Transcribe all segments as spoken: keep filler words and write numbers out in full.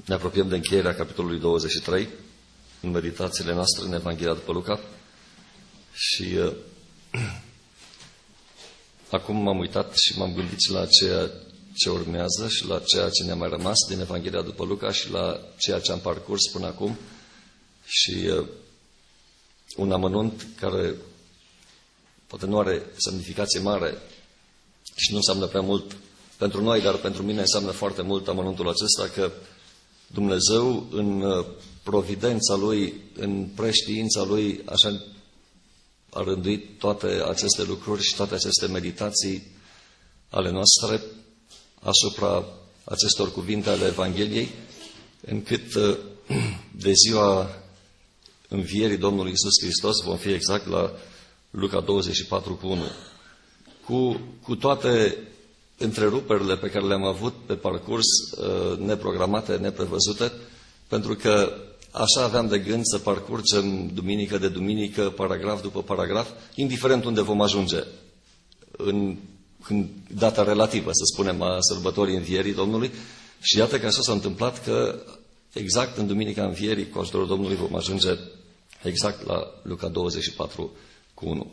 Ne apropiem de încheierea capitolului douăzeci și trei în meditațiile noastre în Evanghelia după Luca. Și uh, acum m-am uitat și m-am gândit și la ceea ce urmează și la ceea ce ne-a mai rămas din Evanghelia după Luca și la ceea ce am parcurs până acum. Și uh, un amănunt care poate nu are semnificație mare și nu înseamnă prea mult pentru noi, dar pentru mine înseamnă foarte mult amănuntul acesta, că Dumnezeu, în providența Lui, în preștiința Lui, așa a rânduit toate aceste lucruri și toate aceste meditații ale noastre asupra acestor cuvinte ale Evangheliei, încât de ziua învierii Domnului Iisus Hristos vom fi exact la Luca douăzeci și patru cu unu. Cu, cu toate întreruperile pe care le-am avut pe parcurs, neprogramate, neprevăzute, pentru că așa aveam de gând să parcurgem duminică de duminică, paragraf după paragraf, indiferent unde vom ajunge, în, în data relativă, să spunem, a sărbătorii învierii Domnului. Și iată că așa s-a întâmplat că exact în duminica învierii, cu ajutorul Domnului, vom ajunge exact la Luca douăzeci și patru cu unu.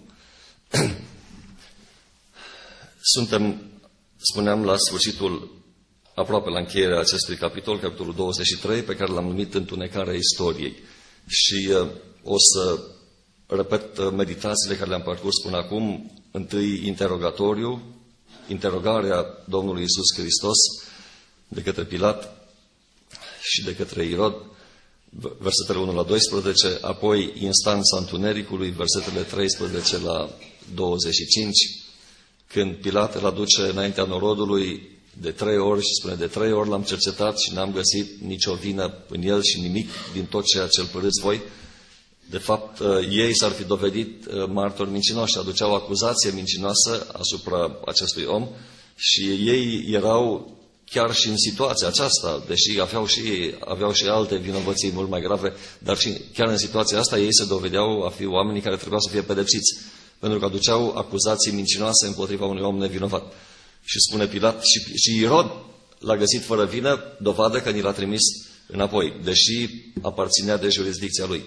Suntem, spuneam, la sfârșitul, aproape la încheierea acestui capitol, capitolul douăzeci și trei, pe care l-am numit Întunecarea istoriei. Și uh, o să repet uh, meditațiile care le-am parcurs până acum. Întâi, interogatoriu, interogarea Domnului Iisus Hristos de către Pilat și de către Irod, versetele unu la doisprezece, apoi instanța întunericului, versetele treisprezece la douăzeci și cinci, când Pilat îl aduce înaintea norodului de trei ori și spune: de trei ori l-am cercetat și n-am găsit nicio vină în el și nimic din tot ceea ce îl părâți voi. De fapt, ei s-ar fi dovedit martori mincinoși, aduceau acuzație mincinoasă asupra acestui om și ei erau chiar și în situația aceasta, deși aveau și, aveau și alte vinovății mult mai grave, dar și chiar în situația asta ei se dovedeau a fi oamenii care trebuiau să fie pedepsiți, pentru că aduceau acuzații mincinoase împotriva unui om nevinovat. Și spune Pilat, și, și Irod l-a găsit fără vină, dovadă că ni l-a trimis înapoi, deși aparținea de jurisdicția lui.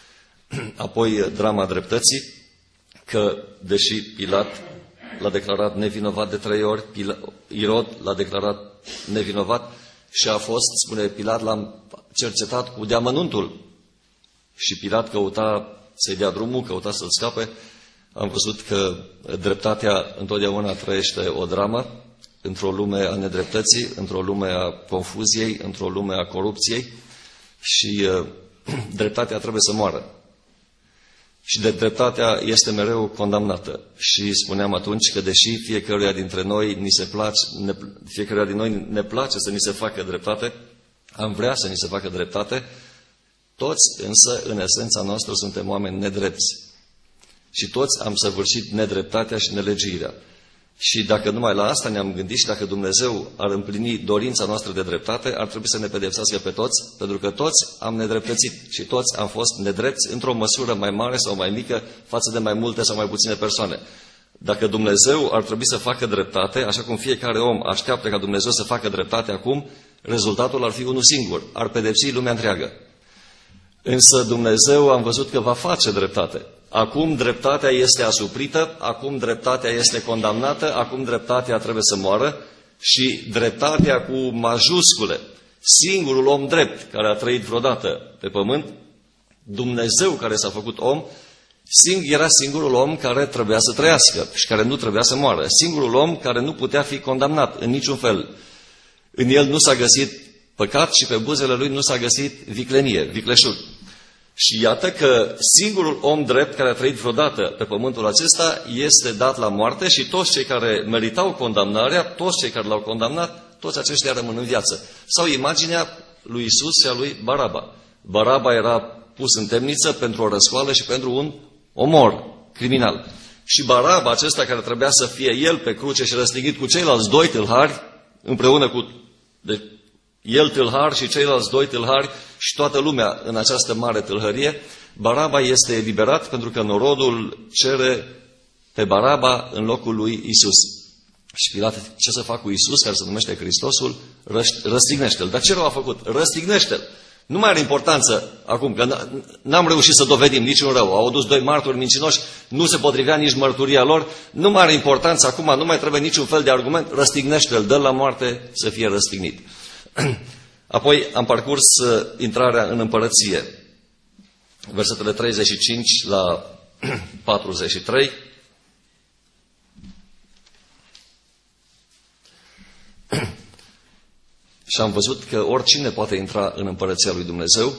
Apoi drama dreptății, că deși Pilat l-a declarat nevinovat de trei ori, Irod l-a declarat nevinovat și a fost, spune Pilat, l-am cercetat cu deamănuntul. Și Pilat căuta să-i dea drumul, căuta să-l scape. Am văzut că dreptatea întotdeauna trăiește o dramă într-o lume a nedreptății, într-o lume a confuziei, într-o lume a corupției și uh, dreptatea trebuie să moară. Și de dreptatea este mereu condamnată. Și spuneam atunci că deși fiecăruia dintre noi ni se place, ne, fiecăruia din noi ne place să ni se facă dreptate, am vrea să ni se facă dreptate, toți însă în esența noastră suntem oameni nedrepți. Și toți am săvârșit nedreptatea și nelegiuirea. Și dacă numai la asta ne-am gândit și dacă Dumnezeu ar împlini dorința noastră de dreptate, ar trebui să ne pedepsească pe toți, pentru că toți am nedreptățit și toți am fost nedrepți într-o măsură mai mare sau mai mică față de mai multe sau mai puține persoane. Dacă Dumnezeu ar trebui să facă dreptate, așa cum fiecare om așteaptă ca Dumnezeu să facă dreptate acum, rezultatul ar fi unul singur, ar pedepsi lumea întreagă. Însă Dumnezeu am văzut că va face dreptate. Acum dreptatea este asuprită, acum dreptatea este condamnată, acum dreptatea trebuie să moară și dreptatea cu majuscule, singurul om drept care a trăit vreodată pe pământ, Dumnezeu care s-a făcut om, era singurul om care trebuia să trăiască și care nu trebuia să moară. Singurul om care nu putea fi condamnat în niciun fel. În el nu s-a găsit păcat și pe buzele lui nu s-a găsit viclenie, vicleșug. Și iată că singurul om drept care a trăit vreodată pe pământul acesta este dat la moarte și toți cei care meritau condamnarea, toți cei care l-au condamnat, toți aceștia rămân în viață. Sau imaginea lui Iisus și a lui Baraba. Baraba era pus în temniță pentru o răscoală și pentru un omor criminal. Și Baraba acesta care trebuia să fie el pe cruce și răstignit cu ceilalți doi tâlhari, împreună cu... De, el tâlhar și ceilalți doi tâlhari și toată lumea în această mare tâlhărie, Baraba este eliberat pentru că norodul cere pe Baraba în locul lui Isus. Și Pilat, ce să fac cu Iisus, care se numește Hristosul? Răstignește-l. Dar ce rău a făcut? Răstignește-l. Nu mai are importanță acum, că n-am reușit să dovedim niciun rău. Au adus doi martori mincinoși, nu se potrivea nici mărturia lor. Nu mai are importanță acum, nu mai trebuie niciun fel de argument. Răstignește-l, dă-l la moarte să fie răstignit. Apoi am parcurs intrarea în împărăție. Versetele treizeci și cinci la patruzeci și trei. Și am văzut că oricine poate intra în împărăția lui Dumnezeu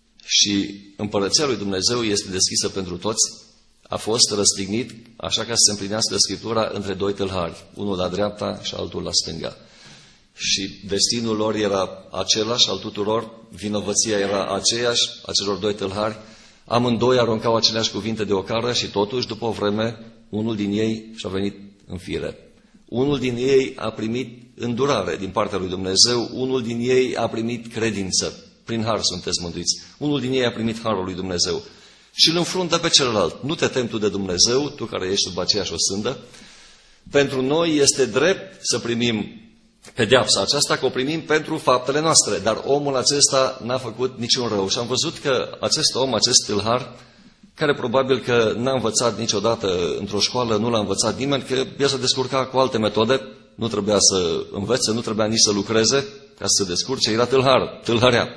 și împărăția lui Dumnezeu este deschisă pentru toți. A fost răstignit așa ca să se împlinească Scriptura între doi tâlhari, unul la dreapta și altul la stânga. Și destinul lor era același al tuturor, vinovăția era aceeași a celor doi tâlhari. Amândoi aruncau aceleași cuvinte de ocară și totuși, după o vreme, unul din ei și-a venit în fire. Unul din ei a primit îndurare din partea lui Dumnezeu, unul din ei a primit credință. Prin har sunteți mântuiți. Unul din ei a primit harul lui Dumnezeu. Și îl înfruntă pe celălalt. Nu te temi tu de Dumnezeu, tu care ești sub aceeași osândă. Pentru noi este drept să primim pedeapsa aceasta, că o primim pentru faptele noastre. Dar omul acesta n-a făcut niciun rău. Și am văzut că acest om, acest tâlhar, care probabil că n-a învățat niciodată într-o școală, nu l-a învățat nimeni, că el se descurca cu alte metode, nu trebuia să învețe, nu trebuia nici să lucreze ca să se descurce, era tâlhar, tâlharea.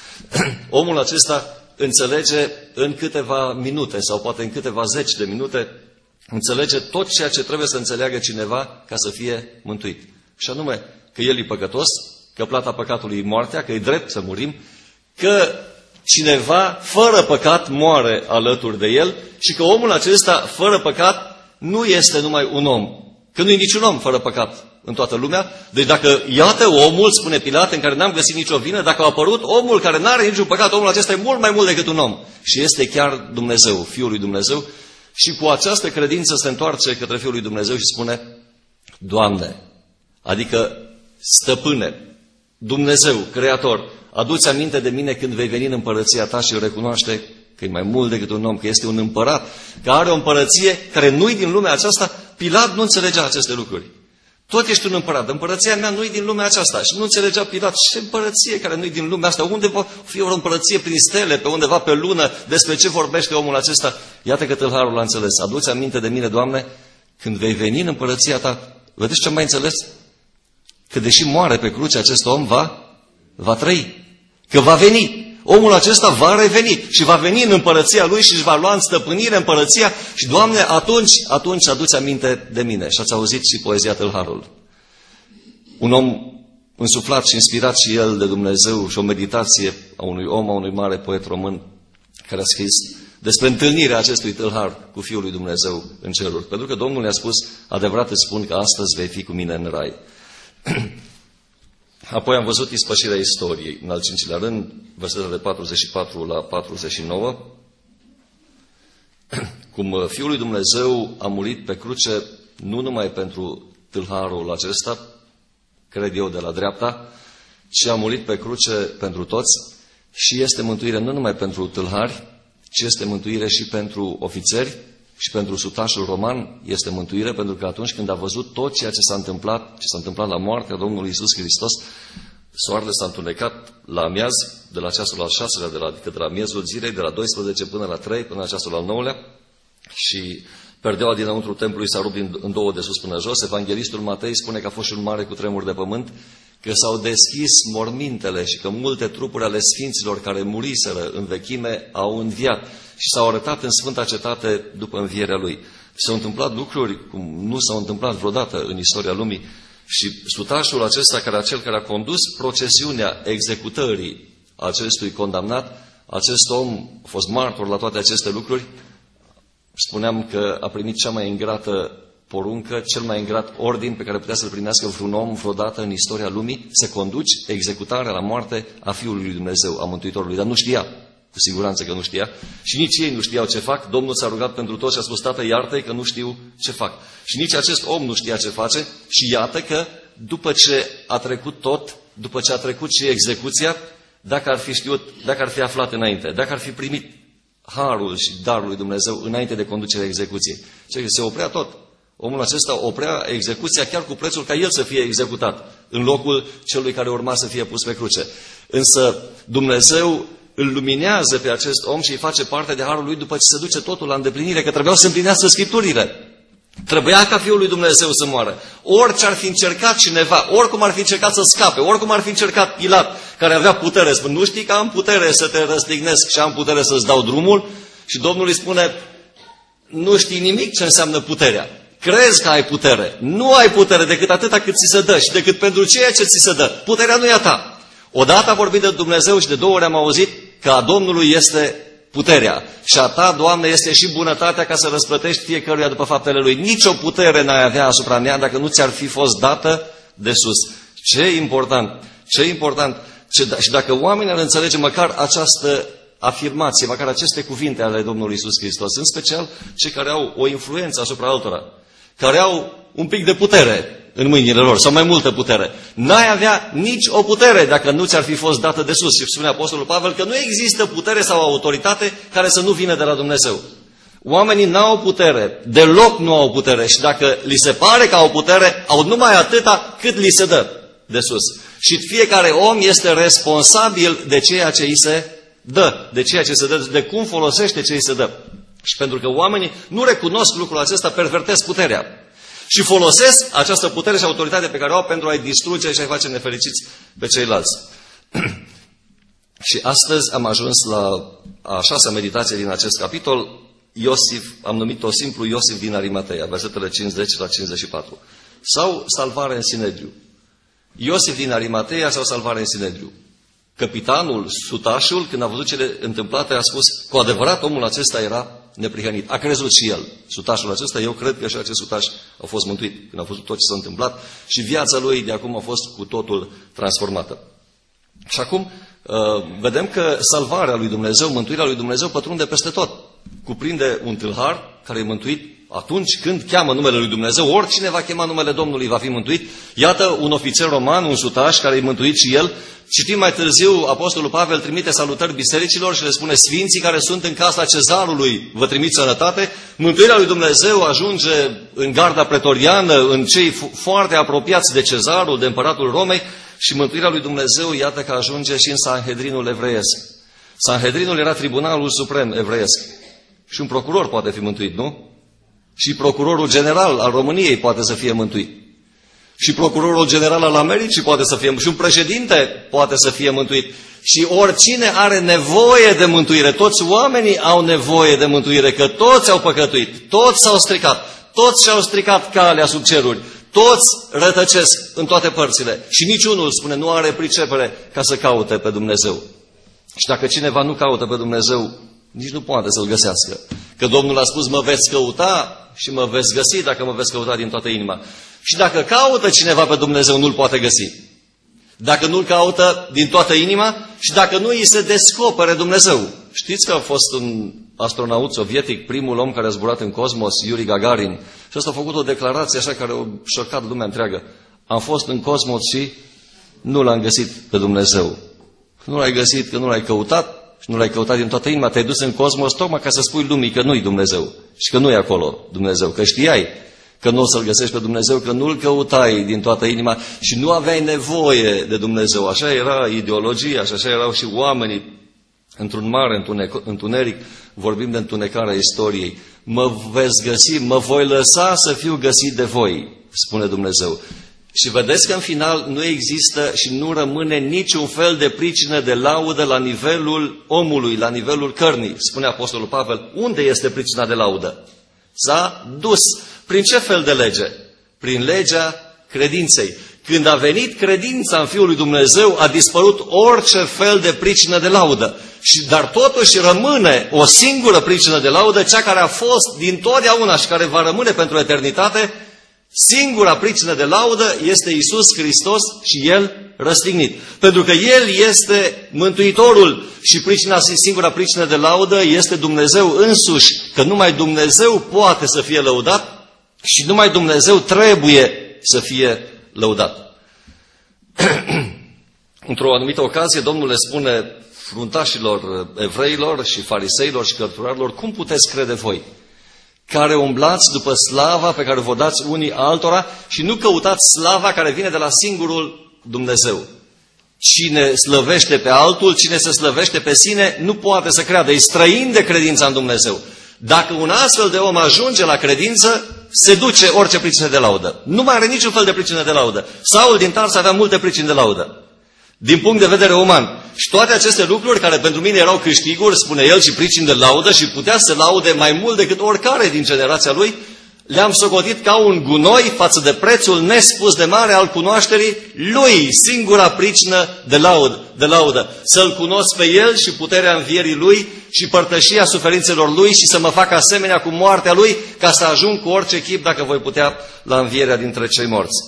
Omul acesta înțelege în câteva minute sau poate în câteva zeci de minute, înțelege tot ceea ce trebuie să înțeleagă cineva ca să fie mântuit. Și anume că el e păcătos, că plata păcatului e moartea, că e drept să murim, că cineva fără păcat moare alături de el și că omul acesta fără păcat nu este numai un om, că nu e niciun om fără păcat în toată lumea. Deci dacă iată omul, spune Pilat, în care n-am găsit nicio vină, dacă a apărut omul care n-are niciun păcat, omul acesta e mult mai mult decât un om și este chiar Dumnezeu, Fiul lui Dumnezeu. Și cu această credință se întoarce către Fiul lui Dumnezeu și spune: Doamne, adică Stăpâne, Dumnezeu, Creator, adu-ți aminte de mine când vei veni în împărăția ta și recunoaște că e mai mult decât un om, că este un împărat, că are o împărăție care nu-i din lumea aceasta. Pilat nu înțelegea aceste lucruri. Tot ești un împărat, împărăția mea nu-i din lumea aceasta. Și nu înțelegea Pilat, ce împărăție care nu-i din lumea asta? Unde va fi o împărăție prin stele, pe undeva pe lună? Despre ce vorbește omul acesta? Iată că tâlharul l-a înțeles. Adu-ți aminte de mine, Doamne, când vei veni în împărăția ta. Vedeți ce am mai înțeles? Că deși moare pe cruce, acest om va, va trăi. Că va veni. Omul acesta va reveni și va veni în împărăția lui și își va lua în stăpânire împărăția și, Doamne, atunci, atunci aduți aminte de mine. Și ați auzit și poezia Tâlharul. Un om însuflat și inspirat și el de Dumnezeu și o meditație a unui om, a unui mare poet român care a scris despre întâlnirea acestui tâlhar cu Fiul lui Dumnezeu în ceruri. Pentru că Domnul ne-a spus: adevărat îți spun că astăzi vei fi cu mine în rai. Apoi am văzut ispășirea istoriei, în al cincilea rând, versetele de patruzeci și patru la patruzeci și nouă, cum Fiul lui Dumnezeu a murit pe cruce nu numai pentru tâlharul acesta, cred eu, de la dreapta, ci a murit pe cruce pentru toți și este mântuire nu numai pentru tâlhari, ci este mântuire și pentru ofițeri și pentru sutașul roman. Este mântuire pentru că atunci când a văzut tot ceea ce s-a întâmplat, ce s-a întâmplat la moartea Domnului Iisus Hristos, soarele s-a întunecat la amiaz, de la ceasul al șaselea, de la, adică de la miezul zilei, de la doisprezece până la trei, până la ceasul al nouălea, și perdeaua dinăuntru templului s-a rupt în două de sus până jos. Evanghelistul Matei spune că a fost și un mare cutremur de pământ, că s-au deschis mormintele și că multe trupuri ale sfinților care muriseră în vechime au înviat și s-au arătat în Sfânta Cetate după învierea lui. S-au întâmplat lucruri cum nu s-au întâmplat vreodată în istoria lumii și sutașul acesta, care acel care a condus procesiunea executării acestui condamnat, acest om a fost martor la toate aceste lucruri. Spuneam că a primit cea mai ingrată poruncă, cel mai ingrat ordin pe care putea să-l primească vreun om vreodată în istoria lumii, să conduci executarea la moarte a Fiului lui Dumnezeu, a Mântuitorului. Dar nu știa, cu siguranță că nu știa, și nici ei nu știau ce fac. Domnul s-a rugat pentru toți și a spus: Tată, iartă-i că nu știu ce fac. Și nici acest om nu știa ce face și iată că după ce a trecut tot, după ce a trecut și execuția, dacă ar fi știut, dacă ar fi aflat înainte, dacă ar fi primit harul și darul lui Dumnezeu înainte de conducerea execuției, ce se oprea tot. Omul acesta oprea execuția chiar cu prețul ca el să fie executat, în locul celui care urma să fie pus pe cruce. Însă Dumnezeu îl luminează pe acest om și îi face parte de harul lui după ce se duce totul la îndeplinire, că trebuiau să împlinească Scripturile. Trebuia ca Fiul lui Dumnezeu să moară. Orice ar fi încercat cineva, oricum ar fi încercat să scape, oricum ar fi încercat Pilat, care avea putere, spune, nu știi că am putere să te răstignesc și am putere să-ți dau drumul? Și Domnul îi spune, nu știi nimic ce înseamnă puterea. Crezi că ai putere. Nu ai putere decât atâta cât ți se dă și decât pentru ceea ce ți se dă. Puterea nu e a ta. Odată a vorbit de Dumnezeu și de două ori am auzit că a Domnului este puterea. Și a ta, Doamne, este și bunătatea ca să răsplătești fiecăruia după faptele lui. Nici o putere n-ai avea asupra mea dacă nu ți-ar fi fost dată de sus. Ce important, ce important. Ce, și dacă oamenii ar înțelege măcar această afirmație, măcar aceste cuvinte ale Domnului Iisus Hristos, în special cei care au o influență asupra altora, care au un pic de putere în mâinile lor, sau mai multă putere. N-ai avea nici o putere dacă nu ți-ar fi fost dată de sus. Și spune Apostolul Pavel că nu există putere sau autoritate care să nu vină de la Dumnezeu. Oamenii n-au putere, deloc nu au putere și dacă li se pare că au putere, au numai atâta cât li se dă de sus. Și fiecare om este responsabil de ceea ce îi se dă, de ceea ce se dă, de cum folosește ce îi se dă. Și pentru că oamenii nu recunosc lucrul acesta, pervertesc puterea. Și folosesc această putere și autoritate pe care o au pentru a-i distruge și a-i face nefericiți pe ceilalți. Și astăzi am ajuns la a șasea meditație din acest capitol. Iosif, am numit-o simplu Iosif din Arimatea, versetele cincizeci la cincizeci și patru. Sau salvare în Sinedriu. Iosif din Arimatea sau salvare în Sinedriu. Capitanul, sutașul, când a văzut cele întâmplate, a spus, cu adevărat omul acesta era neprihănit. A crezut și el. Sutașul acesta, eu cred că și acest sutaș a fost mântuit când a văzut tot ce s-a întâmplat și viața lui de acum a fost cu totul transformată. Și acum vedem că salvarea lui Dumnezeu, mântuirea lui Dumnezeu pătrunde peste tot. Cuprinde un tâlhar care e mântuit atunci când cheamă numele lui Dumnezeu. Oricine va chema numele Domnului va fi mântuit. Iată un ofițer roman, un sutaș care e mântuit și el. Citim mai târziu, Apostolul Pavel trimite salutări bisericilor și le spune, sfinții care sunt în casa cezarului vă trimit sănătate. Mântuirea lui Dumnezeu ajunge în garda pretoriană, în cei foarte apropiați de cezarul, de împăratul Romei, și mântuirea lui Dumnezeu, iată că ajunge și în Sanhedrinul evreiesc. Sanhedrinul era tribunalul suprem evreiesc. Și un procuror poate fi mântuit, nu? Și procurorul general al României poate să fie mântuit. Și procurorul general al Americii poate să fie mântuit. Și un președinte poate să fie mântuit. Și oricine are nevoie de mântuire, toți oamenii au nevoie de mântuire, că toți au păcătuit, toți s-au stricat, toți și-au stricat calea sub ceruri, toți rătăcesc în toate părțile. Și niciunul, spune, nu are pricepere ca să caute pe Dumnezeu. Și dacă cineva nu caută pe Dumnezeu, nici nu poate să-L găsească. Că Domnul a spus, mă veți căuta și mă veți găsi dacă mă veți căuta din toată inima. Și dacă caută cineva pe Dumnezeu, nu-L poate găsi. Dacă nu-L caută din toată inima și dacă nu îi se descopere Dumnezeu. Știți că a fost un astronaut sovietic, primul om care a zburat în cosmos, Yuri Gagarin. Și ăsta a făcut o declarație așa care a șocat lumea întreagă. Am fost în cosmos și nu L-am găsit pe Dumnezeu. Nu L-ai găsit, că nu L-ai căutat. Și nu L-ai căutat din toată inima, te-ai dus în cosmos tocmai ca să spui lumii că nu-i Dumnezeu. Și că nu e acolo Dumnezeu. Că știai că nu o să-L găsești pe Dumnezeu, că nu-L căutai din toată inima și nu aveai nevoie de Dumnezeu. Așa era ideologia și așa erau și oamenii într-un mare întuneric. Vorbim de întunecarea istoriei. Mă veți găsi, mă voi lăsa să fiu găsit de voi, spune Dumnezeu. Și vedeți că în final nu există și nu rămâne niciun fel de pricină de laudă la nivelul omului, la nivelul cărnii. Spune Apostolul Pavel, unde este pricina de laudă? S-a dus. Prin ce fel de lege? Prin legea credinței. Când a venit credința în Fiul lui Dumnezeu, a dispărut orice fel de pricină de laudă. Și, dar totuși rămâne o singură pricină de laudă, cea care a fost dintotdeauna și care va rămâne pentru eternitate. Singura pricină de laudă este Iisus Hristos și El răstignit. Pentru că El este Mântuitorul și pricina, singura pricină de laudă este Dumnezeu însuși. Că numai Dumnezeu poate să fie lăudat și numai Dumnezeu trebuie să fie lăudat. Într-o anumită ocazie, Domnul le spune fruntașilor evreilor și fariseilor și cărturarilor, cum puteți crede voi care umblați după slava pe care vă dați unii altora și nu căutați slava care vine de la singurul Dumnezeu. Cine slăvește pe altul, cine se slăvește pe sine, nu poate să creadă, e străin de credința în Dumnezeu. Dacă un astfel de om ajunge la credință, se duce orice pricină de laudă. Nu mai are niciun fel de pricină de laudă. Saul din Tars avea multe pricini de laudă, din punct de vedere uman. Și toate aceste lucruri care pentru mine erau câștiguri, spune el, și pricini de laudă, și putea să laude mai mult decât oricare din generația lui, le-am socotit ca un gunoi față de prețul nespus de mare al cunoașterii lui, singura pricină de laudă. De laudă. Să-L cunosc pe El și puterea învierii Lui și părtășia suferințelor Lui și să mă fac asemenea cu moartea Lui, ca să ajung cu orice chip, dacă voi putea, la învierea dintre cei morți.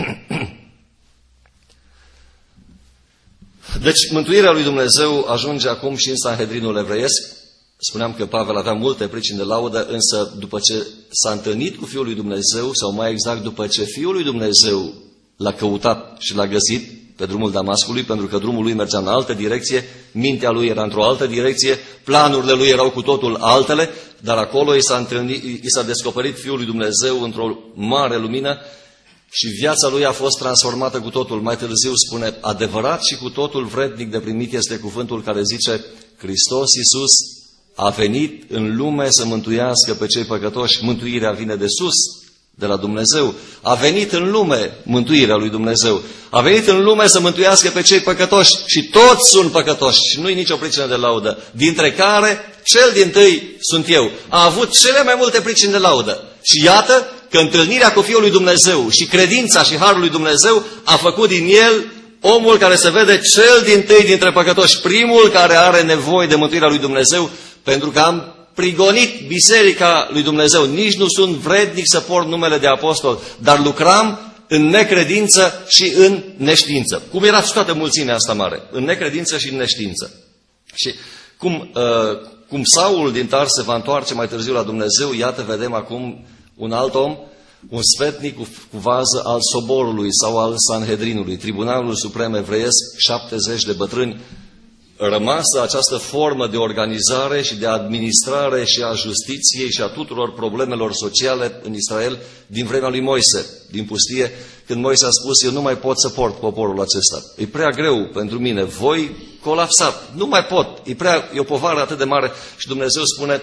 Deci, mântuirea lui Dumnezeu ajunge acum și în Sanhedrinul evreiesc. Spuneam că Pavel avea multe pricini de laudă, însă după ce s-a întâlnit cu Fiul lui Dumnezeu, sau mai exact după ce Fiul lui Dumnezeu l-a căutat și l-a găsit pe drumul Damascului, pentru că drumul lui mergea în altă direcție, mintea lui era într-o altă direcție, planurile lui erau cu totul altele, dar acolo i s-a, întâlnit, i s-a descoperit Fiul lui Dumnezeu într-o mare lumină și viața lui a fost transformată cu totul. Mai târziu spune, adevărat și cu totul vrednic de primit este cuvântul care zice, Hristos Iisus a venit în lume să mântuiască pe cei păcătoși. Mântuirea vine de sus, de la Dumnezeu. A venit în lume mântuirea lui Dumnezeu. A venit în lume să mântuiască pe cei păcătoși și toți sunt păcătoși și nu-i nicio pricină de laudă, dintre care cel dintâi sunt eu. A avut cele mai multe pricini de laudă. Și iată că întâlnirea cu Fiul lui Dumnezeu și credința și harul lui Dumnezeu a făcut din el omul care se vede cel dintâi dintre păcătoși, primul care are nevoie de mântuirea lui Dumnezeu, pentru că am prigonit biserica lui Dumnezeu. Nici nu sunt vrednic să port numele de apostol, dar lucram în necredință și în neștiință. Cum era și toată mulțimea asta mare, în necredință și în neștiință. Și cum, uh, cum Saul din Tars se va întoarce mai târziu la Dumnezeu, iată, vedem acum un alt om, un sfetnic cu, cu vază al soborului sau al Sanhedrinului, Tribunalul Suprem Evreiesc, șaptezeci de bătrâni. Rămasă această formă de organizare și de administrare și a justiției și a tuturor problemelor sociale în Israel din vremea lui Moise, din pustie, când Moise a spus, eu nu mai pot să port poporul acesta. E prea greu pentru mine, voi colapsat, nu mai pot, e, prea, e o povară atât de mare. Și Dumnezeu spune,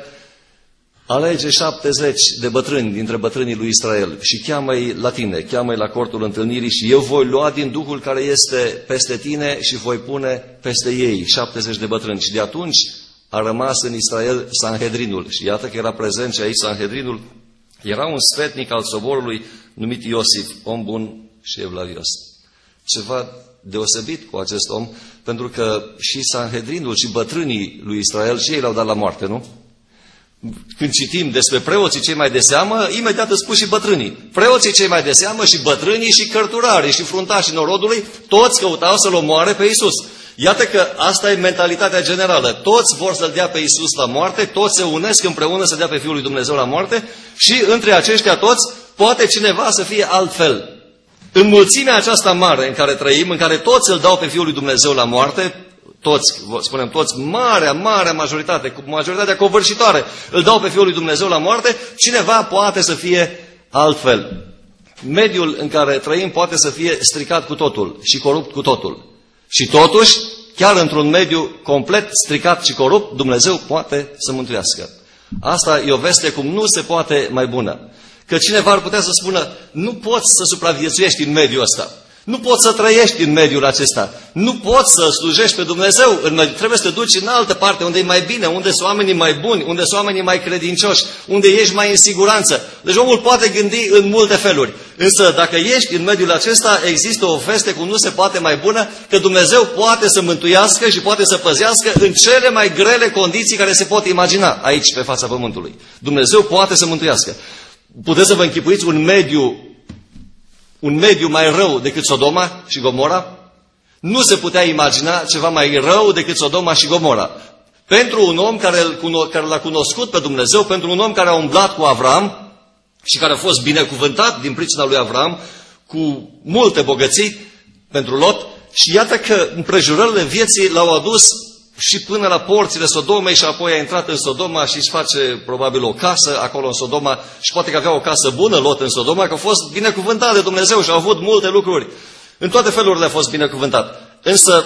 alege șaptezeci de bătrâni dintre bătrânii lui Israel și cheamă-i la tine, cheamă-i la cortul întâlnirii și eu voi lua din Duhul care este peste tine și voi pune peste ei șaptezeci de bătrâni. Și de atunci a rămas în Israel Sanhedrinul. Și iată că era prezent și aici Sanhedrinul. Era un sfetnic al soborului numit Iosif, om bun și evlavios. Ceva deosebit cu acest om, pentru că și Sanhedrinul și bătrânii lui Israel și ei l-au dat la moarte, nu? Când citim despre preoții cei mai de seamă, imediat îți spun și bătrânii. Preoții cei mai de seamă și bătrânii și cărturarii și fruntașii norodului, toți căutau să-L omoare pe Iisus. Iată că asta e mentalitatea generală. Toți vor să-L dea pe Iisus la moarte, toți se unesc împreună să dea pe Fiul lui Dumnezeu la moarte și între aceștia toți poate cineva să fie altfel. În mulțimea aceasta mare în care trăim, în care toți îl dau pe Fiul lui Dumnezeu la moarte, toți, spunem toți, marea, marea majoritate, majoritatea covârșitoare, îl dau pe Fiul lui Dumnezeu la moarte, cineva poate să fie altfel. Mediul în care trăim poate să fie stricat cu totul și corupt cu totul. Și totuși, chiar într-un mediu complet stricat și corupt, Dumnezeu poate să mântuiască. Asta e o veste cum nu se poate mai bună. Că cineva ar putea să spună, nu poți să supraviețuiești în mediul ăsta. Nu poți să trăiești în mediul acesta. Nu poți să slujești pe Dumnezeu în mediul. Trebuie să te duci în altă parte, unde e mai bine, unde sunt oamenii mai buni, unde sunt oamenii mai credincioși, unde ești mai în siguranță. Deci omul poate gândi în multe feluri. Însă dacă ești în mediul acesta, există o veste cum nu se poate mai bună, că Dumnezeu poate să mântuiască și poate să păzească în cele mai grele condiții care se pot imagina aici, pe fața pământului. Dumnezeu poate să mântuiască. Puteți să vă închipuiți un mediu un mediu mai rău decât Sodoma și Gomora? Nu se putea imagina ceva mai rău decât Sodoma și Gomora. Pentru un om care, care l-a cunoscut pe Dumnezeu, pentru un om care a umblat cu Avram și care a fost binecuvântat din pricina lui Avram, cu multe bogății pentru Lot, și iată că împrejurările vieții l-au adus și până la porțile Sodomei și apoi a intrat în Sodoma și își face probabil o casă acolo în Sodoma și poate că avea o casă bună, Lot, în Sodoma, că a fost binecuvântat de Dumnezeu și a avut multe lucruri. În toate felurile a fost binecuvântat. Însă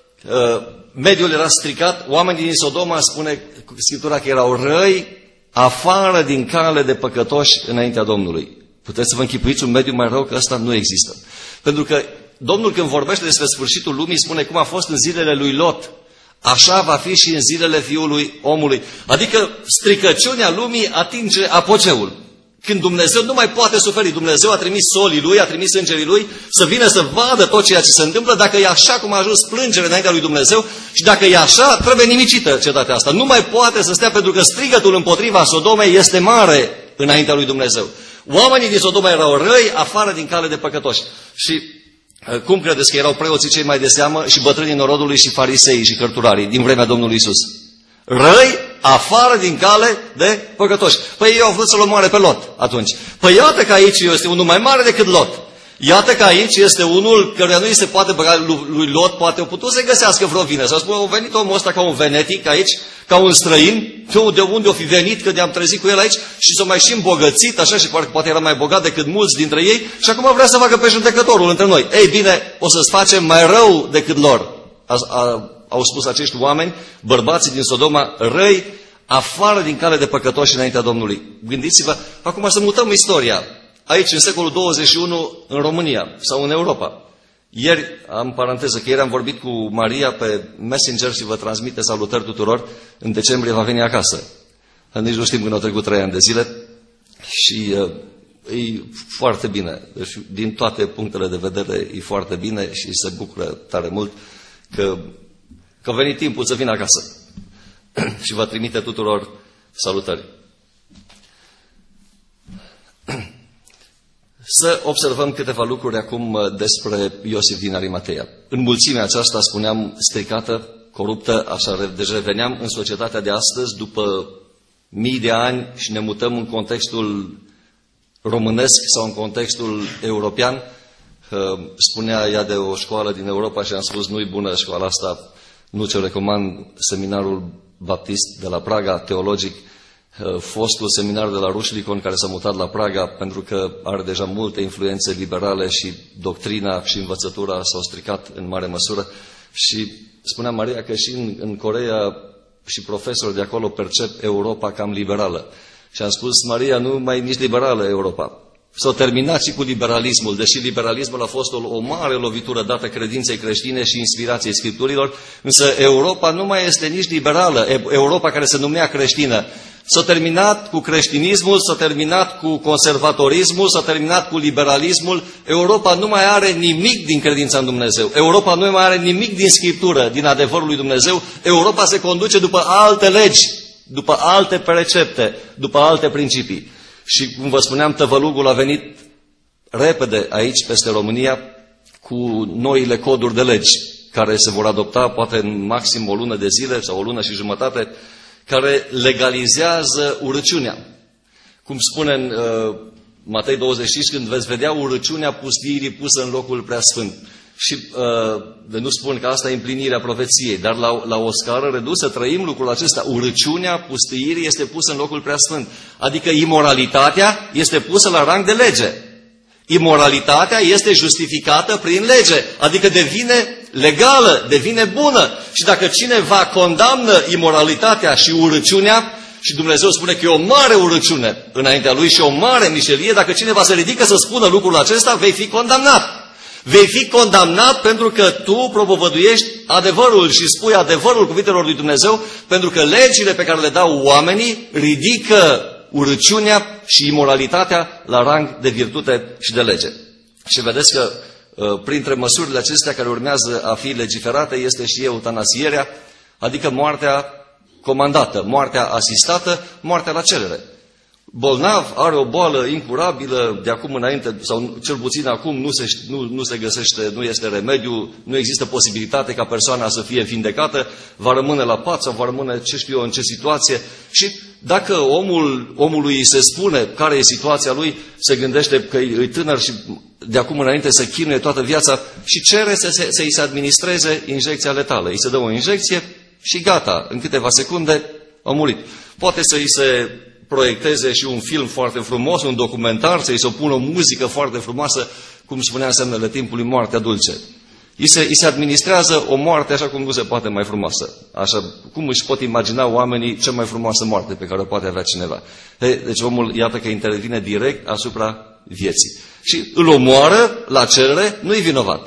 mediul era stricat, oamenii din Sodoma, spune Scriptura, că erau răi afară din cale de păcătoși înaintea Domnului. Puteți să vă închipuiți un mediu mai rău, că ăsta nu există. Pentru că Domnul, când vorbește despre sfârșitul lumii, spune cum a fost în zilele lui Lot, așa va fi și în zilele Fiului Omului. Adică stricăciunea lumii atinge apogeul. Când Dumnezeu nu mai poate suferi, Dumnezeu a trimis solii Lui, a trimis îngerii Lui să vină să vadă tot ceea ce se întâmplă. Dacă e așa cum a ajuns plângere înaintea lui Dumnezeu și dacă e așa, trebuie nimicită cetatea asta. Nu mai poate să stea, pentru că strigătul împotriva Sodomei este mare înaintea lui Dumnezeu. Oamenii din Sodoma erau răi afară din cale de păcătoși. Și cum credeți că erau preoții cei mai de seamă și bătrânii norodului și fariseii și cărturarii din vremea Domnului Iisus? Răi afară din cale de păcătoși. Păi ei au vrut să-l omoare pe Lot atunci. Păi iată că aici este unul mai mare decât Lot. Iată că aici este unul căruia nu îi se poate băga lui Lot, poate o putut să găsească vreo vină. Să spune, a venit omul ăsta ca un venetic aici, ca un străin, de unde o fi venit, că ne-am trezit cu el aici și s-a mai și îmbogățit, așa, și poate era mai bogat decât mulți dintre ei și acum vrea să facă pe judecătorul între noi. Ei bine, o să-ți facem mai rău decât lor. A, a, au spus acești oameni, bărbații din Sodoma, răi afară din cale de păcătoși înaintea Domnului. Gândiți-vă, acum să mutăm istoria. Aici, în secolul douăzeci și unu, în România sau în Europa. Ieri, am paranteză, că ieri am vorbit cu Maria pe Messenger și vă transmite salutări tuturor. În decembrie va veni acasă. Nici nu știm când au trecut trei ani de zile. Și uh, e foarte bine. Deci, din toate punctele de vedere, e foarte bine și se bucură tare mult că, că a venit timpul să vină acasă. Și vă trimite tuturor salutări. Să observăm câteva lucruri acum despre Iosif din Arimatea. În mulțimea aceasta, spuneam, stricată, coruptă, așa deja veneam în societatea de astăzi, după mii de ani și ne mutăm în contextul românesc sau în contextul european. Spunea ea de o școală din Europa și am spus, nu-i bună școala asta, nu ți-o recomand, Seminarul Baptist de la Praga, teologic, fostul seminar de la Rușlicon, care s-a mutat la Praga pentru că are deja multe influențe liberale și doctrina și învățătura s-au stricat în mare măsură. Și spunea Maria că și în, în Coreea și profesori de acolo percep Europa cam liberală. Și am spus, Maria, nu mai e nici liberală Europa. S-a terminat și cu liberalismul, deși liberalismul a fost o, o mare lovitură dată credinței creștine și inspirației Scripturilor, însă Europa nu mai este nici liberală, Europa care se numea creștină. S-a terminat cu creștinismul, s-a terminat cu conservatorismul, s-a terminat cu liberalismul. Europa nu mai are nimic din credința în Dumnezeu. Europa nu mai are nimic din Scriptură, din adevărul lui Dumnezeu. Europa se conduce după alte legi, după alte precepte, după alte principii. Și, cum vă spuneam, tăvălugul a venit repede aici, peste România, cu noile coduri de legi, care se vor adopta poate în maxim o lună de zile sau o lună și jumătate, care legalizează urăciunea. Cum spune în uh, Matei douăzeci și cinci, când veți vedea urăciunea pustiirii pusă în locul preasfânt. Și uh, de nu spun că asta e împlinirea profeției, dar la, la o scară redusă trăim lucrul acesta. Urăciunea pustiirii este pusă în locul preasfânt. Adică imoralitatea este pusă la rang de lege. Imoralitatea este justificată prin lege, adică devine legală, devine bună. Și dacă cineva condamnă imoralitatea și urăciunea, și Dumnezeu spune că e o mare urăciune înaintea lui și o mare mișelie, dacă cineva se ridică să spună lucrul acesta, vei fi condamnat. Vei fi condamnat pentru că tu propovăduiești adevărul și spui adevărul cuvintelor lui Dumnezeu, pentru că legile pe care le dau oamenii ridică urăciunea și imoralitatea la rang de virtute și de lege. Și vedeți că printre măsurile acestea care urmează a fi legiferate este și eutanasierea, adică moartea comandată, moartea asistată, moartea la cerere. Bolnav are o boală incurabilă de acum înainte, sau cel puțin acum nu se, nu, nu se găsește, nu este remediu, nu există posibilitate ca persoana să fie vindecată, va rămâne la pat sau va rămâne, ce știu eu, în ce situație. Și dacă omul, omului îi se spune care e situația lui, se gândește că e tânăr și de acum înainte să chinuie toată viața și cere să se, să îi se administreze injecția letală. Îi se dă o injecție și gata, în câteva secunde a murit. Poate să îi se proiecteze și un film foarte frumos, un documentar, să îi se opună o muzică foarte frumoasă, cum spunea în semnele timpului, moartea dulce. Îi se, îi se administrează o moarte așa cum nu se poate mai frumoasă. Așa cum își pot imagina oamenii cea mai frumoasă moarte pe care o poate avea cineva. Deci omul, iată că intervine direct asupra vieții. Și îl omoară la cerere, nu-i vinovat.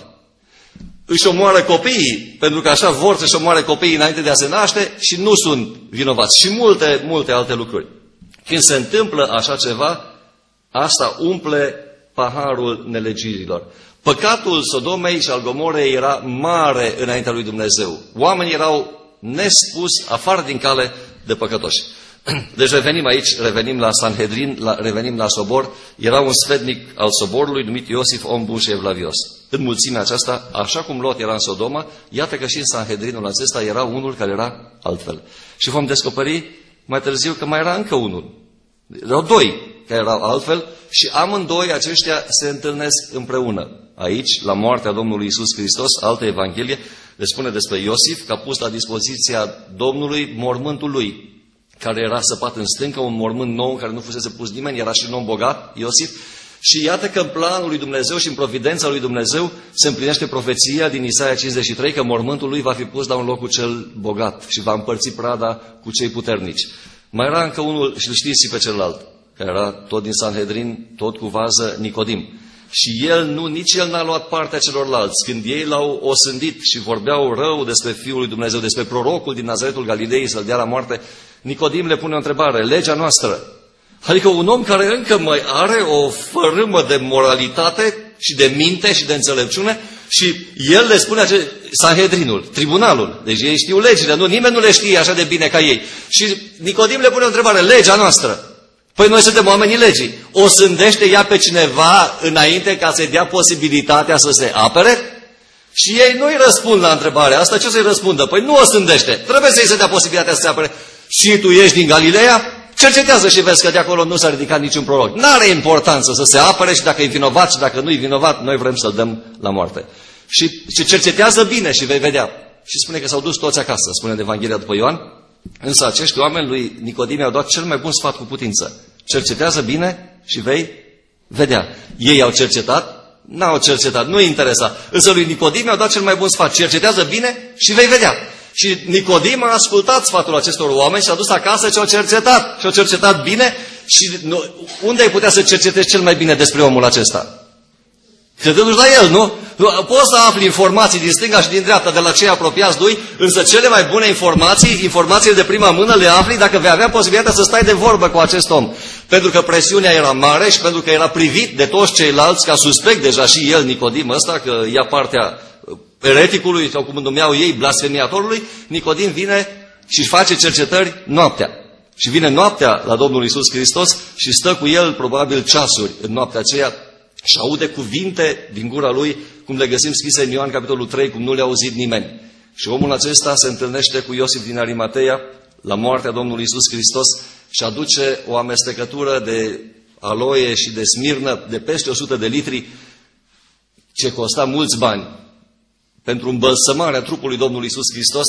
Își omoară copiii, pentru că așa vor să-și omoare copiii înainte de a se naște și nu sunt vinovați. Și multe, multe alte lucruri. Când se întâmplă așa ceva, asta umple paharul nelegirilor. Păcatul Sodomei și al Gomorei era mare înaintea lui Dumnezeu. Oamenii erau nespus, afară din cale de păcătoși. Deci revenim aici, revenim la Sanhedrin, la, revenim la sobor. Era un sfetnic al soborului numit Iosif, om bun și evlavios. În mulțimea aceasta, așa cum Lot era în Sodoma, iată că și în Sanhedrinul acesta era unul care era altfel. Și vom descoperi mai târziu că mai era încă unul. Erau doi care erau altfel și amândoi aceștia se întâlnesc împreună. Aici, la moartea Domnului Iisus Hristos, altă evanghelie, le spune despre Iosif că a pus la dispoziția Domnului mormântul lui, care era săpat în stâncă, un mormânt nou în care nu fusese pus nimeni, era și un om bogat, Iosif. Și iată că în planul lui Dumnezeu și în providența lui Dumnezeu se împlinește profeția din Isaia cincizeci și trei că mormântul lui va fi pus la un loc cu cel bogat și va împărți prada cu cei puternici. Mai era încă unul, și îl știți și pe celălalt, care era tot din Sanhedrin, tot cu vază, Nicodim. Și el nu, nici el n-a luat partea celorlalți. Când ei l-au osândit și vorbeau rău despre Fiul lui Dumnezeu, despre prorocul din Nazaretul Galilei, să-l dea la moarte, Nicodim le pune o întrebare: legea noastră. Adică un om care încă mai are o fărâmă de moralitate și de minte și de înțelepciune și el le spune ace- Sanhedrinul, tribunalul. Deci ei știu legile, nu, nimeni nu le știe așa de bine ca ei. Și Nicodim le pune o întrebare: legea noastră. Păi noi suntem oamenii legii. O sândește ea pe cineva înainte ca să-i dea posibilitatea să se apere? Și ei nu-i răspund la întrebarea asta. Ce să-i răspundă? Păi nu o sândește. Trebuie să-i se dea posibilitatea să se apere. Și tu ești din Galileea? Cercetează și vezi că de acolo nu s-a ridicat niciun proroc. N-are importanță să se apere și dacă e vinovat și dacă nu e vinovat, noi vrem să-l dăm la moarte. Și, și cercetează bine și vei vedea. Și spune că s-au dus toți acasă, spune în Evanghelia după Ioan. Însă acești oameni lui Nicodim i-au dat cel mai bun sfat cu putință. Cercetează bine și vei vedea. Ei au cercetat, n-au cercetat, nu-i interesa. Însă lui Nicodim i-au dat cel mai bun sfat. Cercetează bine și vei vedea. Și Nicodim a ascultat sfatul acestor oameni și a dus acasă și au cercetat. Și au cercetat bine. Și unde ai putea să cercetezi cel mai bine despre omul acesta? Să te duci la el, nu? Poți să afli informații din stânga și din dreapta de la cei apropiați lui, însă cele mai bune informații, informațiile de prima mână le afli dacă vei avea posibilitatea să stai de vorbă cu acest om. Pentru că presiunea era mare și pentru că era privit de toți ceilalți ca suspect, deja și el, Nicodim ăsta, că ia partea ereticului, sau cum îl numeau ei, blasfemiatorului, Nicodim vine și își face cercetări noaptea. Și vine noaptea la Domnul Iisus Hristos și stă cu el probabil ceasuri în noaptea aceea și aude cuvinte din gura lui, cum le găsim scrise în Ioan capitolul trei, cum nu le-a auzit nimeni. Și omul acesta se întâlnește cu Iosif din Arimateia la moartea Domnului Iisus Hristos și aduce o amestecătură de aloie și de smirnă de peste o sută de litri, ce costa mulți bani. Pentru îmbălsămarea trupului Domnului Iisus Hristos,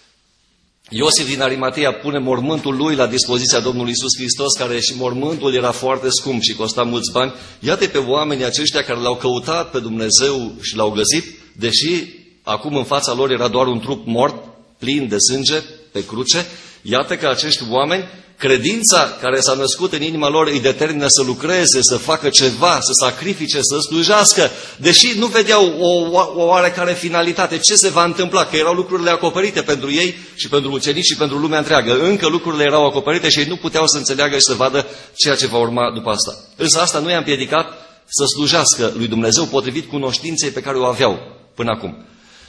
Iosif din Arimateia pune mormântul lui la dispoziția Domnului Iisus Hristos, care și mormântul era foarte scump și costa mulți bani. Iată pe oamenii aceștia care l-au căutat pe Dumnezeu și l-au găsit, deși acum în fața lor era doar un trup mort, plin de sânge, pe cruce. Iată că acești oameni, credința care s-a născut în inima lor îi determină să lucreze, să facă ceva, să sacrifice, să slujească, deși nu vedeau o, o oarecare finalitate. Ce se va întâmpla? Că erau lucrurile acoperite pentru ei și pentru ucenici și pentru lumea întreagă. Încă lucrurile erau acoperite și ei nu puteau să înțeleagă și să vadă ceea ce va urma după asta. Însă asta nu i-a împiedicat să slujească lui Dumnezeu potrivit cunoștinței pe care o aveau până acum.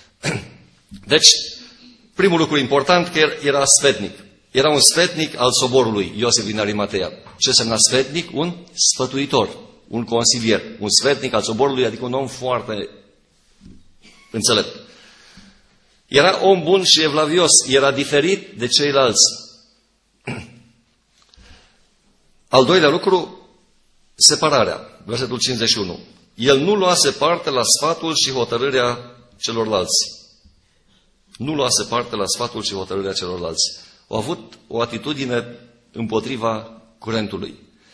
Deci, primul lucru important, că era sfetnic. Era un sfetnic al soborului, Iosif din Arimateea. Ce însemna sfetnic? Un sfătuitor, un consilier. Un sfetnic al soborului, adică un om foarte înțelept. Era om bun și evlavios, era diferit de ceilalți. Al doilea lucru, separarea. Versetul cincizeci și unu. El nu luase parte la sfatul și hotărârea celorlalți. nu luase parte la sfatul și hotărârea celorlalți. Au avut o atitudine împotriva curentului.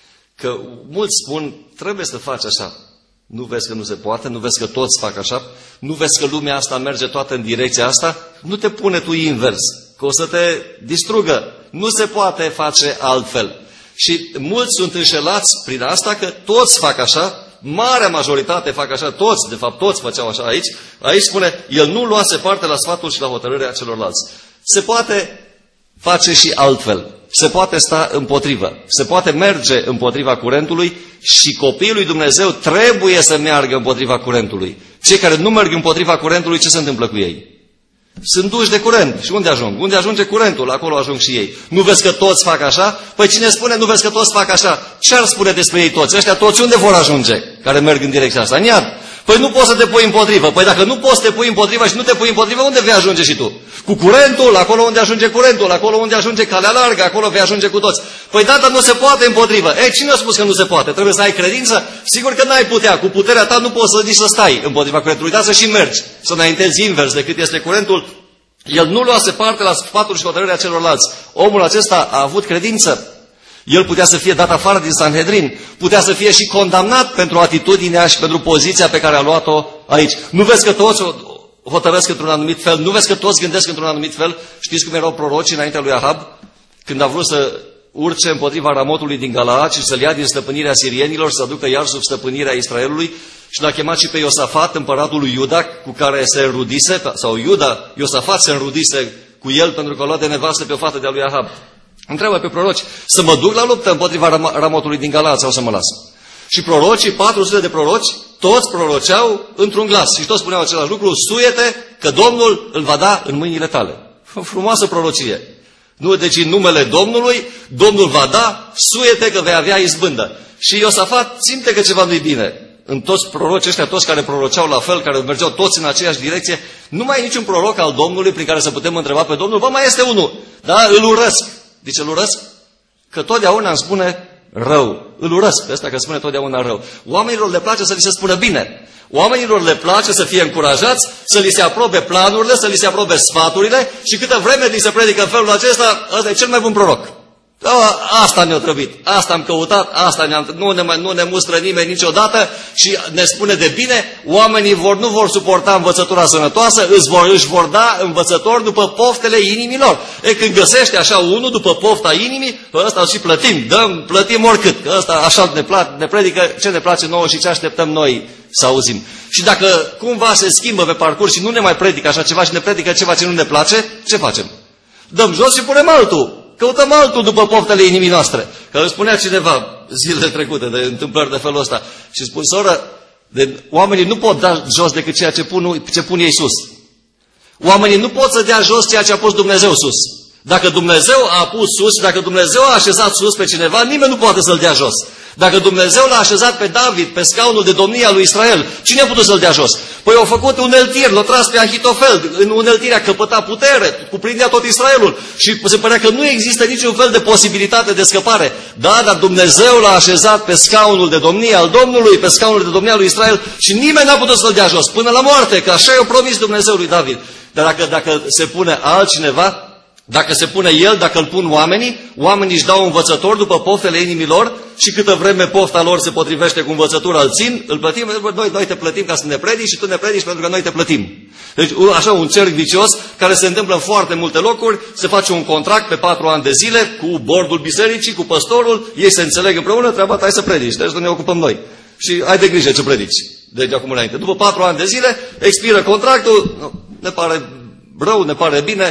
Că mulți spun, trebuie să faci așa. Nu vezi că nu se poate, nu vezi că toți fac așa, nu vezi că lumea asta merge toată în direcția asta, nu te pune tu invers, că o să te distrugă. Nu se poate face altfel. Și mulți sunt înșelați prin asta că toți fac așa, marea majoritate fac așa, toți, de fapt toți făceau așa aici. Aici spune, el nu luase parte la sfatul și la hotărârea celorlalți. Se poate face și altfel. Se poate sta împotrivă. Se poate merge împotriva curentului și copiii lui Dumnezeu trebuie să meargă împotriva curentului. Cei care nu merg împotriva curentului, ce se întâmplă cu ei? Sunt duși de curent. Și unde ajung? Unde ajunge curentul? Acolo ajung și ei. Nu vezi că toți fac așa? Păi cine spune nu vezi că toți fac așa? Ce ar spune despre ei toți? Ăștia toți unde vor ajunge? Care merg în direcția asta? În iad. Păi nu poți să te pui împotrivă. Păi dacă nu poți să te pui împotrivă și nu te pui împotrivă, unde vei ajunge și tu? Cu curentul, acolo unde ajunge curentul, acolo unde ajunge calea largă, acolo vei ajunge cu toți. Păi da, dar nu se poate împotrivă. Ei, cine a spus că nu se poate? Trebuie să ai credință? Sigur că n-ai putea. Cu puterea ta nu poți să nici să stai împotriva curentului, dar să și mergi. Să înaintezi invers decât este curentul. El nu luase parte la sfatul și hotărârea celorlalți. Omul acesta a avut credință. El putea să fie dat afară din Sanhedrin, putea să fie și condamnat pentru atitudinea și pentru poziția pe care a luat-o aici. Nu vezi că toți hotărăsc într-un anumit fel? Nu vezi că toți gândesc într-un anumit fel? Știți cum erau prorocii înaintea lui Ahab? Când a vrut să urce împotriva Ramotului din Galaad și să-l ia din stăpânirea sirienilor, să aducă iar sub stăpânirea Israelului, și l-a chemat și pe Iosafat, împăratul lui Iuda, cu care se înrudise, sau Iuda, Iosafat se înrudise cu el pentru că a luat de nevastă pe o fată de-a lui Ahab. Întreabă pe proroci, să mă duc la luptă împotriva Ramotului din Galaad sau să mă las? Și prorocii, patru sute de proroci, toți proroceau într-un glas și toți spuneau același lucru, suie-te că Domnul îl va da în mâinile tale. Frumoasă prorocie. Nu, deci în numele Domnului, Domnul va da, suie-te că vei avea izbândă. Și Iosafat simte că ceva nu-i bine. În toți prorocii ăștia, toți care proroceau la fel, care mergeau toți în aceeași direcție, nu mai e niciun proroc al Domnului prin care să putem întreba pe Domnul, bă, mai este unul, da, îl urăsc. De ce îl urăsc? Că totdeauna îmi spune rău. Îl urăsc pe ăsta că spune totdeauna rău. Oamenilor le place să li se spună bine. Oamenilor le place să fie încurajați, să li se aprobe planurile, să li se aprobe sfaturile și câtă vreme li se predică în felul acesta, ăsta e cel mai bun proroc. Da, asta ne-a trăbit, asta am căutat, asta ne-am, nu, ne, nu ne mustră nimeni niciodată și ne spune de bine, oamenii vor, nu vor suporta învățătura sănătoasă, îți vor, își vor da învățători după poftele inimilor. E, când găsește așa unul după pofta inimii, pe ăsta și plătim, dăm, plătim oricât, că ăsta așa ne, pla, ne predică ce ne place nouă și ce așteptăm noi să auzim. Și dacă cumva se schimbă pe parcurs și nu ne mai predică așa ceva și ne predică ceva ce nu ne place, ce facem? Dăm jos și punem altul. Căutăm altul după poftele inimii noastre. Că îmi spunea cineva zilele trecute de întâmplări de felul ăsta. Și spun, soră, de, oamenii nu pot da jos decât ceea ce pun, ce pun ei sus. Oamenii nu pot să dea jos ceea ce a pus Dumnezeu sus. Dacă Dumnezeu a pus sus, dacă Dumnezeu a așezat sus pe cineva, nimeni nu poate să-l dea jos. Dacă Dumnezeu l-a așezat pe David, pe scaunul de domnie al lui Israel, cine a putut să-l dea jos? Păi au făcut uneltiri, l-a tras pe Ahitofel, în uneltirea căpăta putere, cuprindea tot Israelul și se părea că nu există niciun fel de posibilitate de scăpare. Da, dar Dumnezeu l-a așezat pe scaunul de domnie al Domnului, pe scaunul de domnie al lui Israel și nimeni n-a putut să-l dea jos, până la moarte, că așa i-a promis Dumnezeu lui David. Dar dacă, dacă se pune altcineva, dacă se pune el, dacă îl pun oamenii, oamenii își dau învățător după poftele inimilor și câtă vreme pofta lor se potrivește cu învățătura, îl țin, îl plătim, noi, noi te plătim ca să ne predici și tu ne predici pentru că noi te plătim. Deci așa un cerc vicios care se întâmplă în foarte multe locuri, se face un contract pe patru ani de zile cu bordul bisericii, cu păstorul, ei se înțeleg împreună, treaba ta ai să predici, deci nu ne ocupăm noi. Și ai de grijă ce predici de acum înainte. După patru ani de zile expiră contractul, ne pare rău, ne pare bine,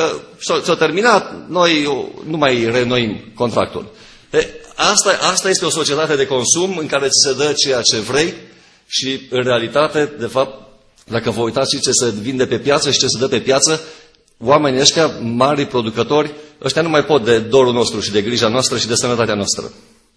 s-a terminat, noi nu mai reînnoim contractul. E, asta, asta este o societate de consum în care ți se dă ceea ce vrei și în realitate, de fapt, dacă vă uitați și ce se vinde pe piață și ce se dă pe piață, oamenii ăștia, mari producători, ăștia nu mai pot de dorul nostru și de grija noastră și de sănătatea noastră.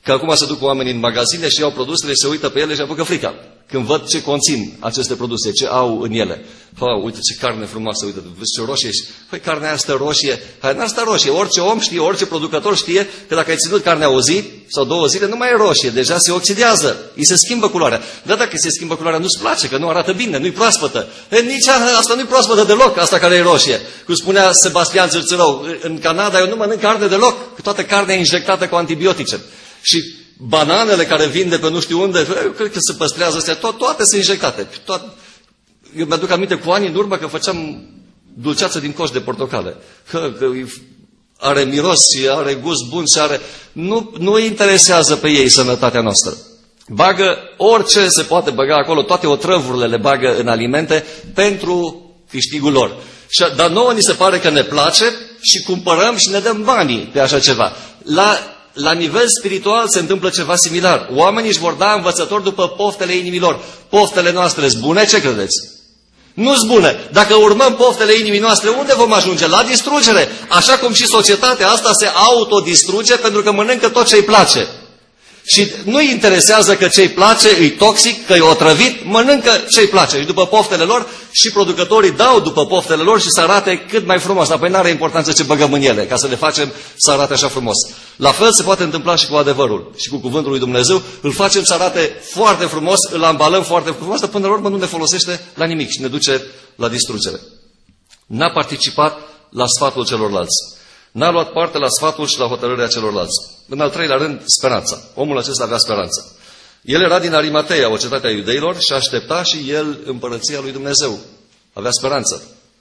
Că acum se duc oamenii în magazine și iau produsele și se uită pe ele și apucă frica. Când văd ce conțin aceste produse, ce au în ele. Pă, uite ce carne frumoasă, uite, vezi ce roșie ești. Păi carnea asta roșie, hai, n-ar sta roșie. Orice om știe, orice producător știe că dacă ai ținut carnea o zi sau două zile, nu mai e roșie, deja se oxidează, îi se schimbă culoarea. Dar dacă se schimbă culoarea, nu-ți place, că nu arată bine, nu-i proaspătă. E, nici asta nu-i proaspătă deloc, asta care e roșie. Cum spunea Sebastian Zârțărău, în Canada eu nu mănânc carne deloc, că toată carnea e injectată cu antibiotice. Și bananele care vin de pe nu știu unde, eu cred că se păstrează astea, to- toate sunt injectate. Toate... Eu mi-aduc aminte cu ani în urmă că făceam dulceață din coș de portocale. Că, că are miros și are gust bun și are... Nu, nu îi interesează pe ei sănătatea noastră. Bagă orice se poate băga acolo, toate otrăvurile le bagă în alimente pentru câștigul lor. Și, dar nouă ni se pare că ne place și cumpărăm și ne dăm banii pe așa ceva. La... La nivel spiritual se întâmplă ceva similar. Oamenii își vor da învățători după poftele inimilor. Poftele noastre sunt bune? Ce credeți? Nu sunt bune. Dacă urmăm poftele inimii noastre, unde vom ajunge? La distrugere. Așa cum și societatea asta se autodistruge pentru că mănâncă tot ce îi place. Și nu-i interesează că ce-i place e toxic, că e otrăvit, mănâncă ce-i place. Și după poftele lor și producătorii dau după poftele lor și să arate cât mai frumos. Apoi nu are importanță ce băgăm în ele, ca să le facem să arate așa frumos. La fel se poate întâmpla și cu adevărul și cu cuvântul lui Dumnezeu. Îl facem să arate foarte frumos, îl ambalăm foarte frumos, dar până la urmă nu ne folosește la nimic și ne duce la distrugere. N-a participat la sfatul celorlalți. N-a luat parte la sfatul și la hotărârea celorlalți. În al treilea rând, speranța. Omul acesta avea speranță. El era din Arimateia, o cetate a iudeilor, și aștepta și el împărăția lui Dumnezeu. Avea speranță.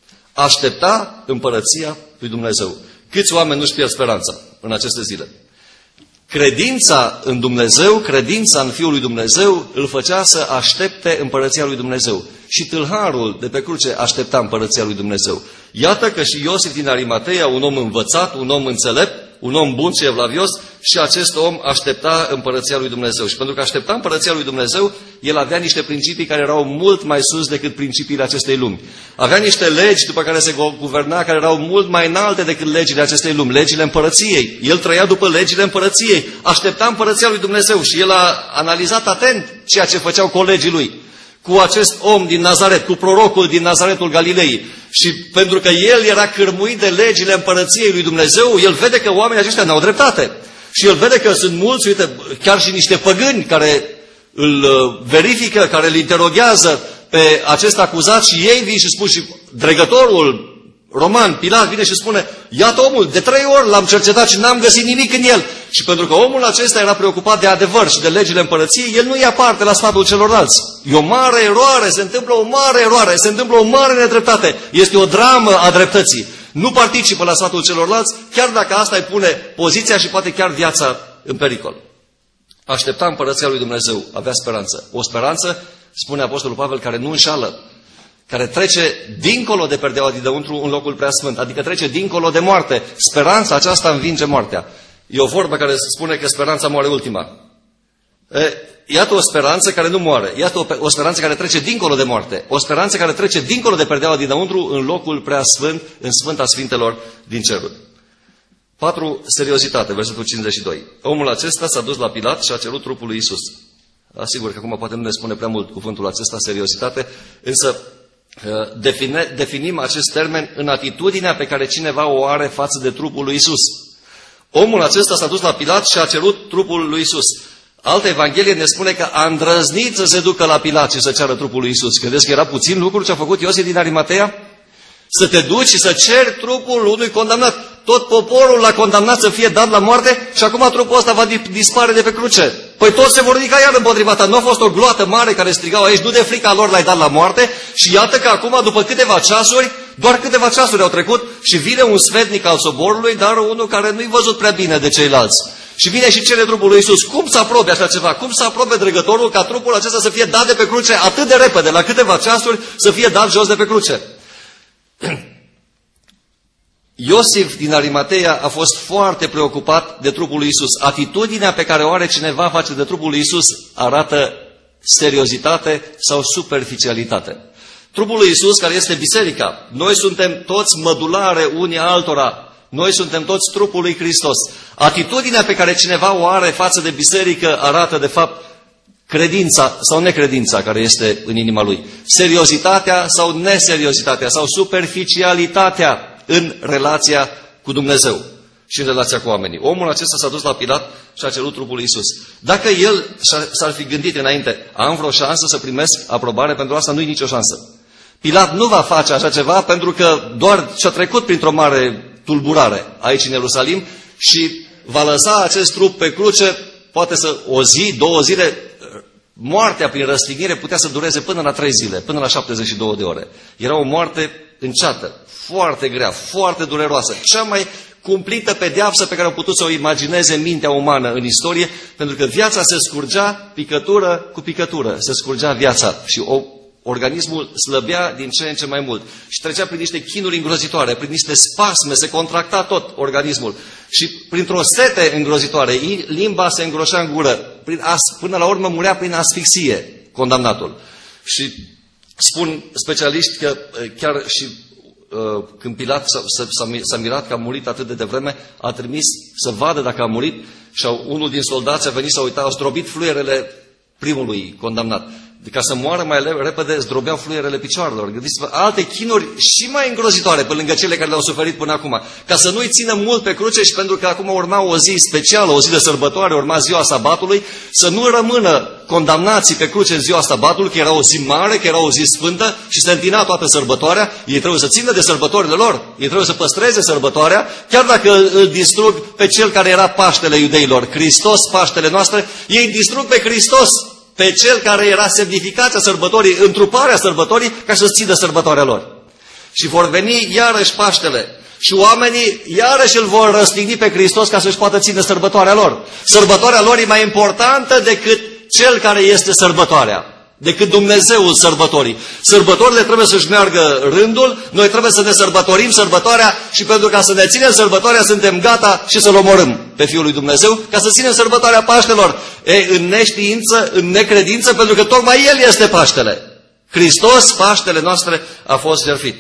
Aștepta împărăția lui Dumnezeu. Câți oameni nu-și pierd speranța în aceste zile? Credința în Dumnezeu, credința în Fiul lui Dumnezeu îl făcea să aștepte împărăția lui Dumnezeu. Și tâlharul de pe cruce aștepta împărăția lui Dumnezeu. Iată că și Iosif din Arimateia, un om învățat, un om înțelept, un om bun și evlavios, și acest om aștepta împărăția lui Dumnezeu. Și pentru că aștepta împărăția lui Dumnezeu, el avea niște principii care erau mult mai sus decât principiile acestei lumi. Avea niște legi după care se guverna, care erau mult mai înalte decât legile acestei lumi, legile împărăției. El trăia după legile împărăției, aștepta împărăția lui Dumnezeu și el a analizat atent ceea ce făceau colegii lui cu acest om din Nazaret, cu prorocul din Nazaretul Galilei. Și pentru că el era cârmuit de legile împărăției lui Dumnezeu, el vede că oamenii aceștia n-au dreptate. Și el vede că sunt mulți, uite, chiar și niște păgâni care îl verifică, care îl interoghează pe acest acuzat și ei vin și spun, și dregătorul roman, Pilat, vine și spune, iată omul, de trei ori l-am cercetat și n-am găsit nimic în el. Și pentru că omul acesta era preocupat de adevăr și de legile împărăției, el nu ia parte la sfatul celorlalți. E o mare eroare, se întâmplă o mare eroare, se întâmplă o mare nedreptate. Este o dramă a dreptății. Nu participă la sfatul celorlalți, chiar dacă asta îi pune poziția și poate chiar viața în pericol. Aștepta împărăția lui Dumnezeu, avea speranță. O speranță, spune Apostolul Pavel, care nu înșală, care trece dincolo de perdeaua dinăuntru în locul preasfânt, adică trece dincolo de moarte. Speranța aceasta învinge moartea. E o vorbă care spune că speranța moare ultima. E, iată o speranță care nu moare. Iată o, o speranță care trece dincolo de moarte. O speranță care trece dincolo de perdeaua dinăuntru în locul preasfânt, în Sfânta Sfintelor din ceruri. patru. Seriozitate, versetul cincizeci și doi. Omul acesta s-a dus la Pilat și a cerut trupul lui Iisus. Asigur că acum poate nu ne spune prea mult cuvântul acesta, seriozitate, însă define, definim acest termen în atitudinea pe care cineva o are față de trupul lui Iisus. Omul acesta s-a dus la Pilat și a cerut trupul lui Iisus. Altă evanghelie ne spune că a îndrăznit să se ducă la Pilat și să ceară trupul lui Iisus. Credeți că era puțin lucru ce a făcut Iosif din Arimateia? Să te duci și să ceri trupul unui condamnat. Tot poporul l-a condamnat să fie dat la moarte și acum trupul ăsta va dispare de pe cruce. Păi toți se vor ridica iar împotriva ta. Nu a fost o gloată mare care strigau aici, nu de frica lor l-ai dat la moarte. Și iată că acum, după câteva ceasuri, doar câteva ceasuri au trecut și vine un sfetnic al soborului, dar unul care nu-i văzut prea bine de ceilalți. Și vine și cere trupul lui Iisus. Cum să aprobe așa ceva? Cum să aprobe dregătorul ca trupul acesta să fie dat de pe cruce atât de repede, la câteva ceasuri, să fie dat jos de pe cruce? Iosif din Arimateia a fost foarte preocupat de trupul lui Iisus. Atitudinea pe care o are cineva față de trupul lui Iisus arată seriozitate sau superficialitate. Trupul lui Iisus, care este biserica, noi suntem toți mădulare unii altora. Noi suntem toți trupul lui Hristos. Atitudinea pe care cineva o are față de biserică arată, de fapt, credința sau necredința care este în inima lui. Seriozitatea sau neseriozitatea sau superficialitatea în relația cu Dumnezeu și în relația cu oamenii. Omul acesta s-a dus la Pilat și a cerut trupul lui Iisus. Dacă el s-ar fi gândit înainte, am vreo șansă să primesc aprobare pentru asta, nu-i nicio șansă. Pilat nu va face așa ceva pentru că doar și-a trecut printr-o mare tulburare aici în Ierusalim și va lăsa acest trup pe cruce, poate să o zi, două zile. Moartea prin răstignire putea să dureze până la trei zile, până la șaptezeci și două de ore. Era o moarte înceată, foarte grea, foarte dureroasă, cea mai cumplită pedeapsă pe care au putut să o imagineze mintea umană în istorie, pentru că viața se scurgea picătură cu picătură, se scurgea viața și o, organismul slăbea din ce în ce mai mult și trecea prin niște chinuri îngrozitoare, prin niște spasme, se contracta tot organismul și printr-o sete îngrozitoare, limba se îngroșea în gură, prin as, până la urmă murea prin asfixie condamnatul. Și spun specialiști că chiar și uh, când Pilat s-a mirat că a murit atât de devreme, a trimis să vadă dacă a murit și unul din soldați a venit să uita, a zdrobit fluierele primului condamnat. Ca să moară mai repede, zdrobeau fluierele picioarelor. Gândiți-vă, alte chinuri și mai îngrozitoare pe lângă cele care le-au suferit până acum. Ca să nu-i țină mult pe cruce și pentru că acum urma o zi specială, o zi de sărbătoare, urma ziua sabatului, să nu rămână condamnații pe cruce în ziua sabatului, că era o zi mare, că era o zi sfântă și se întina toată sărbătoarea. Ei trebuie să țină de sărbătorile lor, ei trebuie să păstreze sărbătoarea, chiar dacă îl distrug pe cel care era Paștele iudeilor, Hristos, Paștele noastre, ei distrug pe Hristos, pe cel care era semnificația sărbătorii, întruparea sărbătorii, ca să țină sărbătoarea lor. Și vor veni iarăși Paștele și oamenii iarăși îl vor răstigni pe Hristos ca să-și poată ține sărbătoarea lor. Sărbătoarea lor e mai importantă decât cel care este sărbătoarea, decât Dumnezeul sărbătorii. Sărbătorile trebuie să-și meargă rândul, noi trebuie să ne sărbătorim sărbătoarea și pentru ca să ne ținem sărbătoarea suntem gata și să-L omorâm pe Fiul lui Dumnezeu, ca să ținem sărbătoarea Paștelor. E, în neștiință, în necredință, pentru că tocmai El este Paștele. Hristos, Paștele noastre, a fost jertfit.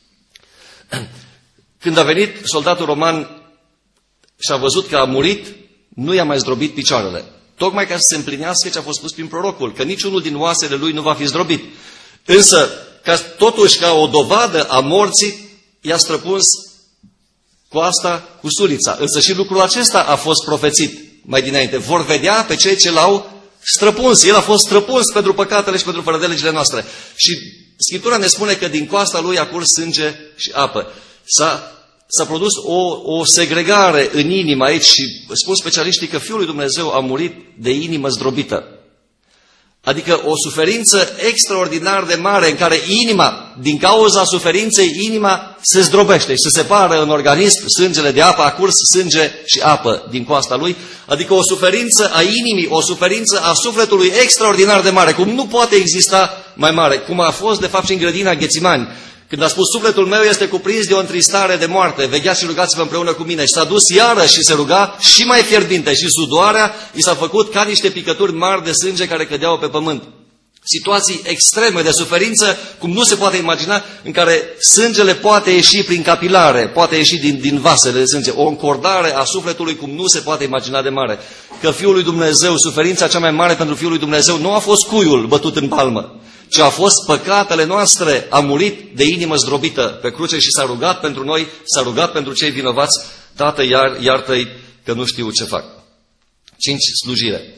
Când a venit soldatul roman și a văzut că a murit, nu i-a mai zdrobit picioarele. Tocmai ca să se împlinească ce a fost spus prin prorocul, că niciunul din oasele lui nu va fi zdrobit. Însă, ca, totuși, ca o dovadă a morții, i-a străpuns coasta cu sulița. Însă și lucrul acesta a fost profețit mai dinainte. Vor vedea pe cei ce l-au străpuns. El a fost străpuns pentru păcatele și pentru fără de legile noastre. Și Scriptura ne spune că din coasta lui a curs sânge și apă. S-a S-a produs o, o segregare în inimă aici și spun specialiștii că Fiul lui Dumnezeu a murit de inimă zdrobită. Adică o suferință extraordinar de mare în care inima, din cauza suferinței, inima se zdrobește și se separă în organism, sângele de apă, a curs sânge și apă din coasta lui. Adică o suferință a inimii, o suferință a sufletului extraordinar de mare, cum nu poate exista mai mare, cum a fost de fapt și în grădina Ghețimani. Când a spus, sufletul meu este cuprins de o întristare de moarte, vegheați și rugați-vă împreună cu mine. Și s-a dus iarăși și se ruga și mai fierbinte și sudoarea i s-a făcut ca niște picături mari de sânge care cădeau pe pământ. Situații extreme de suferință, cum nu se poate imagina, în care sângele poate ieși prin capilare, poate ieși din, din vasele de sânge. O încordare a sufletului cum nu se poate imagina de mare. Că Fiul lui Dumnezeu, suferința cea mai mare pentru Fiul lui Dumnezeu nu a fost cuiul bătut în palmă, ci a fost păcatele noastre, a murit de inimă zdrobită pe cruce și s-a rugat pentru noi, s-a rugat pentru cei vinovați, Tată, iar, iartă-i că nu știu ce fac. Cinci, slujire.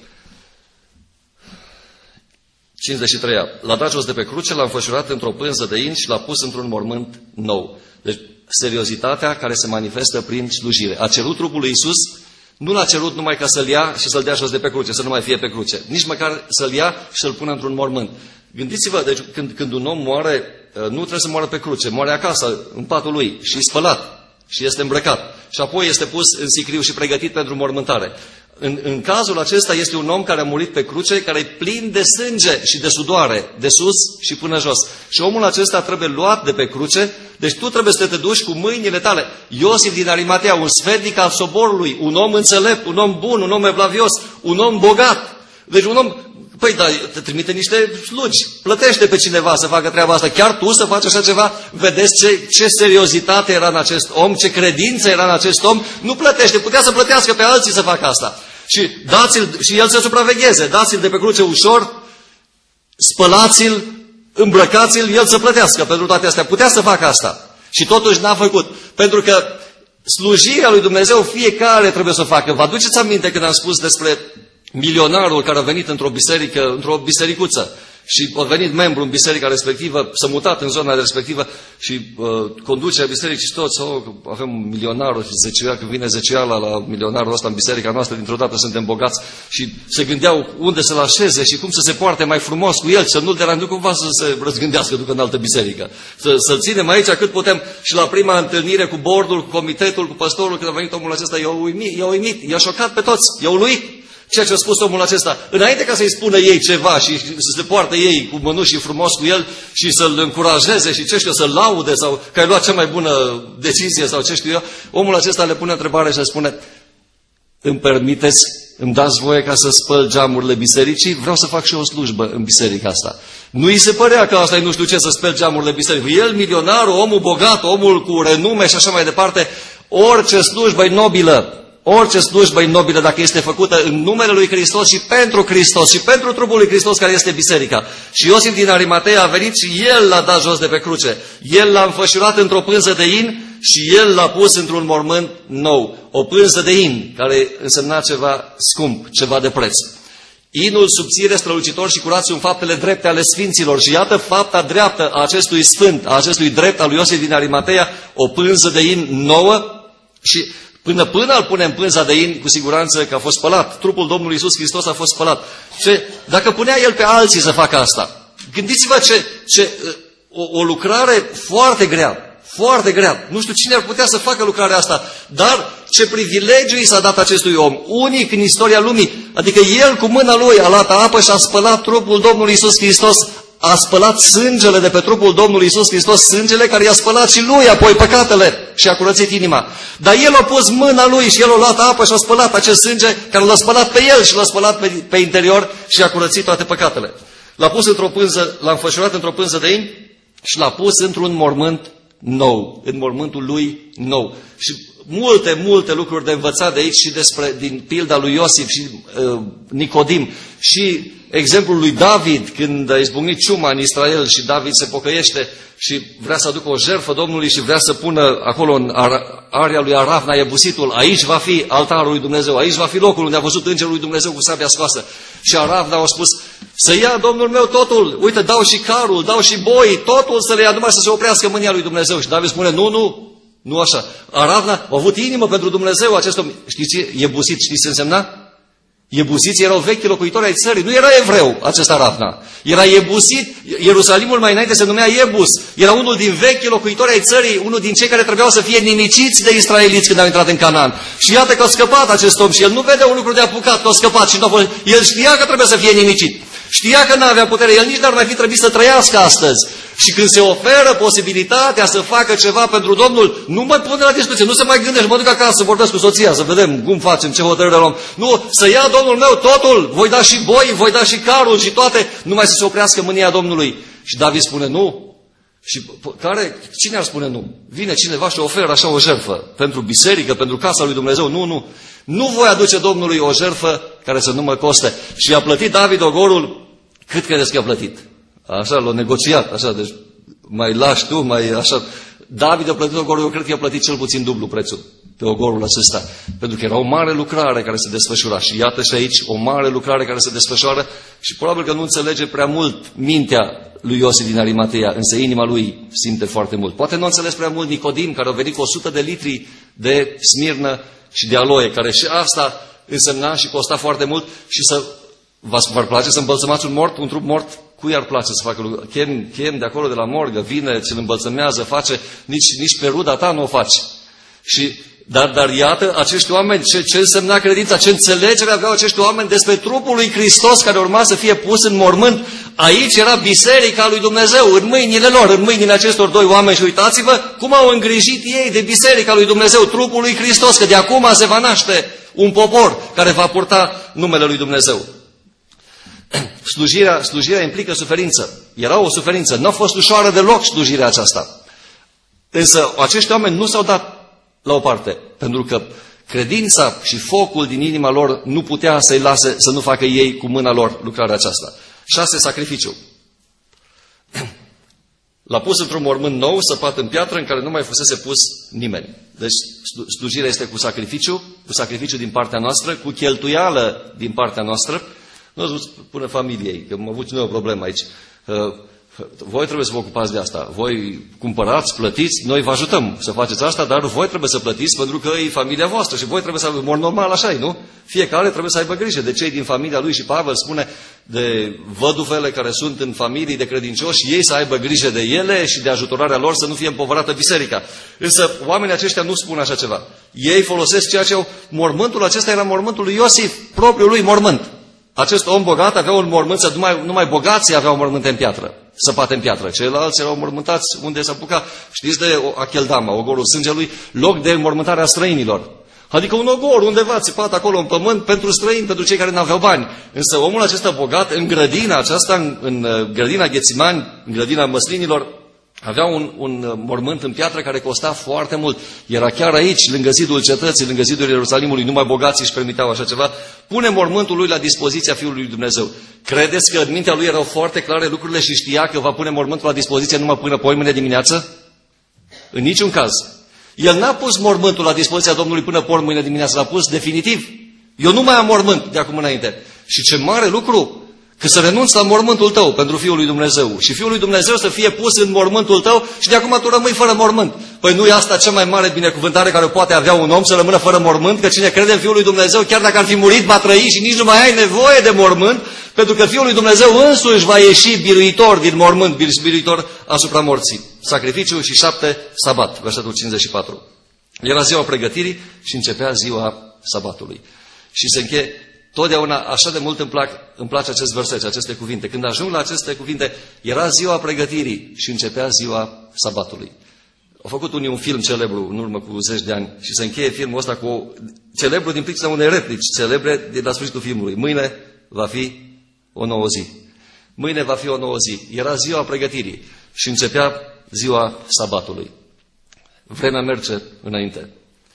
cincizeci și trei. L-a dat jos de pe cruce, l-a înfășurat într-o pânză de in și l-a pus într-un mormânt nou. Deci, seriozitatea care se manifestă prin slujire. A cerut trupul lui Iisus, nu l-a cerut numai ca să-l ia și să-l dea jos de pe cruce, să nu mai fie pe cruce. Nici măcar să-l ia și să-l pună într-un mormânt. Gândiți-vă, deci când, când un om moare, nu trebuie să moară pe cruce, moare acasă, în patul lui și spălat și este îmbrăcat. Și apoi este pus în sicriu și pregătit pentru mormântare. În, în cazul acesta este un om care a murit pe cruce, care e plin de sânge și de sudoare, de sus și până jos. Și omul acesta trebuie luat de pe cruce, deci tu trebuie să te duci cu mâinile tale. Iosif din Arimatea, un sfetnic al soborului, un om înțelept, un om bun, un om evlavios, un om bogat. Deci un om Păi da, te trimite niște slugi, plătește pe cineva să facă treaba asta. Chiar tu să faci așa ceva? Vedeți ce, ce seriozitate era în acest om, ce credință era în acest om? Nu plătește, putea să plătească pe alții să facă asta. Și dați-l, și el să supravegheze, dați-l de pe cruce ușor, spălați-l, îmbrăcați-l, el să plătească pentru toate astea. Putea să facă asta. Și totuși n-a făcut. Pentru că slujirea lui Dumnezeu fiecare trebuie să o facă. Vă aduceți aminte când am spus despre milionarul care a venit într-o biserică, într-o bisericuță și a venit membru în biserica respectivă, s-a mutat în zona respectivă și uh, conducerea bisericii și toți, oh, avem milionarul și zecea, când vine zeceala la milionarul ăsta în biserica noastră, dintr-o dată suntem bogați și se gândeau unde să-l așeze și cum să se poarte mai frumos cu el, să nu-l deranjeze cumva să se răzgândească, ducă în altă biserică. Să, să-l ținem aici cât putem. Și la prima întâlnire cu bordul, cu comitetul, cu păstorul, când a venit omul acesta, i-a uimit, i-a uimit, i-a șocat pe toți, i-a uluit ceea ce a spus omul acesta. Înainte ca să-i spună ei ceva și să se poartă ei cu mănușii frumos cu el și să-l încurajeze și ce știu, să-l laude sau că ai luat cea mai bună decizie sau ce știu eu, omul acesta le pune întrebare și le spune: îmi permiteți, îmi dați voie ca să spăl geamurile bisericii? Vreau să fac și o slujbă în biserica asta. Nu îi se părea că asta e nu știu ce să spăl geamurile bisericii. El, milionarul, omul bogat, omul cu renume și așa mai departe, orice slujbă e nobilă. Orice slujbă e nobilă dacă este făcută în numele lui Hristos și pentru Hristos și pentru trupul lui Hristos care este biserica. Și Iosif din Arimatea a venit și el l-a dat jos de pe cruce. El l-a înfășurat într-o pânză de in și el l-a pus într-un mormânt nou. O pânză de in care însemna ceva scump, ceva de preț. Inul subțire, strălucitor și curat sunt faptele drepte ale sfinților. Și iată fapta dreaptă a acestui sfânt, a acestui drept al lui Iosif din Arimatea, o pânză de in nouă și Până până îl punem pânza de in, cu siguranță că a fost spălat. Trupul Domnului Iisus Hristos a fost spălat. Ce, dacă punea el pe alții să facă asta, gândiți-vă ce, ce o, o lucrare foarte grea, foarte grea. Nu știu cine ar putea să facă lucrarea asta, dar ce privilegiu i s-a dat acestui om, unic în istoria lumii. Adică el cu mâna lui a luat apă și a spălat trupul Domnului Iisus Hristos. A spălat sângele de pe trupul Domnului Iisus Hristos, sângele care i-a spălat și lui apoi păcatele și a curățit inima. Dar el a pus mâna lui și el a luat apă și a spălat acest sânge care l-a spălat pe el și l-a spălat pe, pe interior și a curățit toate păcatele. L-a pus într-o pânză, l-a înfășurat într-o pânză de in și l-a pus într-un mormânt nou, în mormântul lui nou. Și multe, multe lucruri de învățat de aici și despre, din pilda lui Iosif și uh, Nicodim și exemplul lui David când a izbucnit ciuma în Israel și David se pocăiește și vrea să aducă o jertfă Domnului și vrea să pună acolo în area lui Aravna Iebusitul, aici va fi altarul lui Dumnezeu, aici va fi locul unde a văzut îngerul lui Dumnezeu cu sabia scoasă. Și Aravna a spus: să ia Domnul meu totul, uite, dau și carul, dau și boi, totul să le ia, numai să se oprească mânia lui Dumnezeu. Și David spune: nu, nu, nu așa. Aravna a avut inimă pentru Dumnezeu acest om. Știți, Iebusit, știți ce însemna? Iebusiții erau vechi locuitori ai țării. Nu era evreu acesta Ravna. Era Iebusit. Ierusalimul mai înainte se numea Iebus. Era unul din vechi locuitori ai țării, unul din cei care trebuiau să fie nimiciți de israeliți când au intrat în Canaan. Și iată că a scăpat acest om și el nu vede un lucru de apucat, că a scăpat și nu a fost. El știa că trebuie să fie nimicit. Știa că nu avea putere, el nici n-ar mai fi trebuit să trăiască astăzi. Și când se oferă posibilitatea să facă ceva pentru Domnul, nu mai pune la discuție, nu se mai gândește, mă duc acasă să vorbesc cu soția, să vedem cum facem, ce hotărâre luăm. Nu, să ia Domnul meu totul, voi da și boi, voi da și carul și toate, numai să se oprească mânia Domnului. Și David spune nu. Și care, cine ar spune nu? Vine cineva și oferă așa o jertfă pentru biserică, pentru casa lui Dumnezeu. Nu, nu. Nu voi aduce Domnului o jertfă care să nu mă coste. Și a plătit David ogorul, cât credeți că a plătit? Așa, l-a negociat, așa, deci mai lași tu, mai așa. David a plătit ogorul, eu cred că a plătit cel puțin dublu prețul pe ogorul acesta. Pentru că era o mare lucrare care se desfășura. Și iată și aici o mare lucrare care se desfășoară și probabil că nu înțelege prea mult mintea lui Iosif din Arimatea, însă inima lui simte foarte mult. Poate nu înțeles prea mult Nicodim, care a venit cu o sută de litri de smirnă și de aloe, care și asta însemna și costa foarte mult și să v-ar place să îmbălsămați un mort, un trup mort? Cui ar place să facă lucruri? Chem, chem de acolo de la morgă, vine, ți-l îmbălsămează, face, nici, nici pe ruda ta nu o faci. Și, dar, dar iată, acești oameni, ce, ce însemna credința, ce înțelegere aveau acești oameni despre trupul lui Hristos care urma să fie pus în mormânt. Aici era biserica lui Dumnezeu, în mâinile lor, în mâinile acestor doi oameni și uitați-vă cum au îngrijit ei de biserica lui Dumnezeu, trupul lui Hristos, că de acum se va naște un popor care va purta numele lui Dumnezeu. Slujirea, slujirea implică suferință. Era o suferință. Nu a fost ușoară deloc slujirea aceasta. Însă acești oameni nu s-au dat la o parte, pentru că credința și focul din inima lor nu putea să-i lase să nu facă ei cu mâna lor lucrarea aceasta. Șase, sacrificiu. L-a pus într-un mormânt nou, săpat în piatră, în care nu mai fusese pus nimeni. Deci slujirea este cu sacrificiu, cu sacrificiu din partea noastră, cu cheltuială din partea noastră. Nu spune familiei, că am avut și noi o problemă aici. Voi trebuie să vă ocupați de asta. Voi cumpărați, plătiți, noi vă ajutăm să faceți asta, dar voi trebuie să plătiți pentru că e familia voastră și voi trebuie să aveți, normal așa, nu? Fiecare trebuie să aibă grijă de cei din familia lui și Pavel spune de văduvele care sunt în familii de credincioși, ei să aibă grijă de ele și de ajutorarea lor să nu fie împovărată biserica. Însă oamenii aceștia nu spun așa ceva. Ei folosesc ceea ce au... Mormântul acesta era mormântul lui Iosif, propriul lui mormânt. Acest om bogat avea un mormânt, numai, numai bogații aveau mormânte în piatră, săpate în piatră. Ceilalți erau mormântați unde s-a apucat. Știți de Acheldama, ogorul sângelui, loc de mormântare a străinilor. Adică un ogor undeva țipat acolo în pământ pentru străini, pentru cei care nu aveau bani. Însă omul acesta bogat, în grădina aceasta, în, în grădina Ghețimani, în grădina măslinilor, avea un, un mormânt în piatră care costa foarte mult. Era chiar aici, lângă zidul cetății, lângă zidul Ierusalimului, numai bogații își permiteau așa ceva. Pune mormântul lui la dispoziția Fiului lui Dumnezeu. Credeți că în mintea lui erau foarte clare lucrurile și știa că va pune mormântul la dispoziție numai până poimâine dimineață? În niciun caz. El n-a pus mormântul la dispoziția Domnului până poimâine dimineață, l-a pus definitiv. Eu nu mai am mormânt de acum înainte. Și ce mare lucru! Că să renunți la mormântul tău pentru Fiul lui Dumnezeu și Fiul lui Dumnezeu să fie pus în mormântul tău și de acum tu rămâi fără mormânt. Păi nu e asta cea mai mare binecuvântare care poate avea un om, să rămână fără mormânt? Că cine crede în Fiul lui Dumnezeu, chiar dacă ar fi murit, va trăi și nici nu mai ai nevoie de mormânt, pentru că Fiul lui Dumnezeu însuși va ieși biruitor din mormânt, biruitor asupra morții. Sacrificiu și șapte, sabat, versetul cincizeci și patru. Era ziua pregătirii și începea ziua sabatului. Și se încheie. Totdeauna așa de mult îmi, plac, îmi place acest verset, aceste cuvinte. Când ajung la aceste cuvinte, era ziua pregătirii și începea ziua sabatului. Au făcut unii un film celebru în urmă cu zeci de ani și se încheie filmul ăsta cu o, celebru din pricina unei replici celebre de la sfârșitul filmului. Mâine va fi o nouă zi. Mâine va fi o nouă zi. Era ziua pregătirii și începea ziua sabatului. Vremea merge înainte.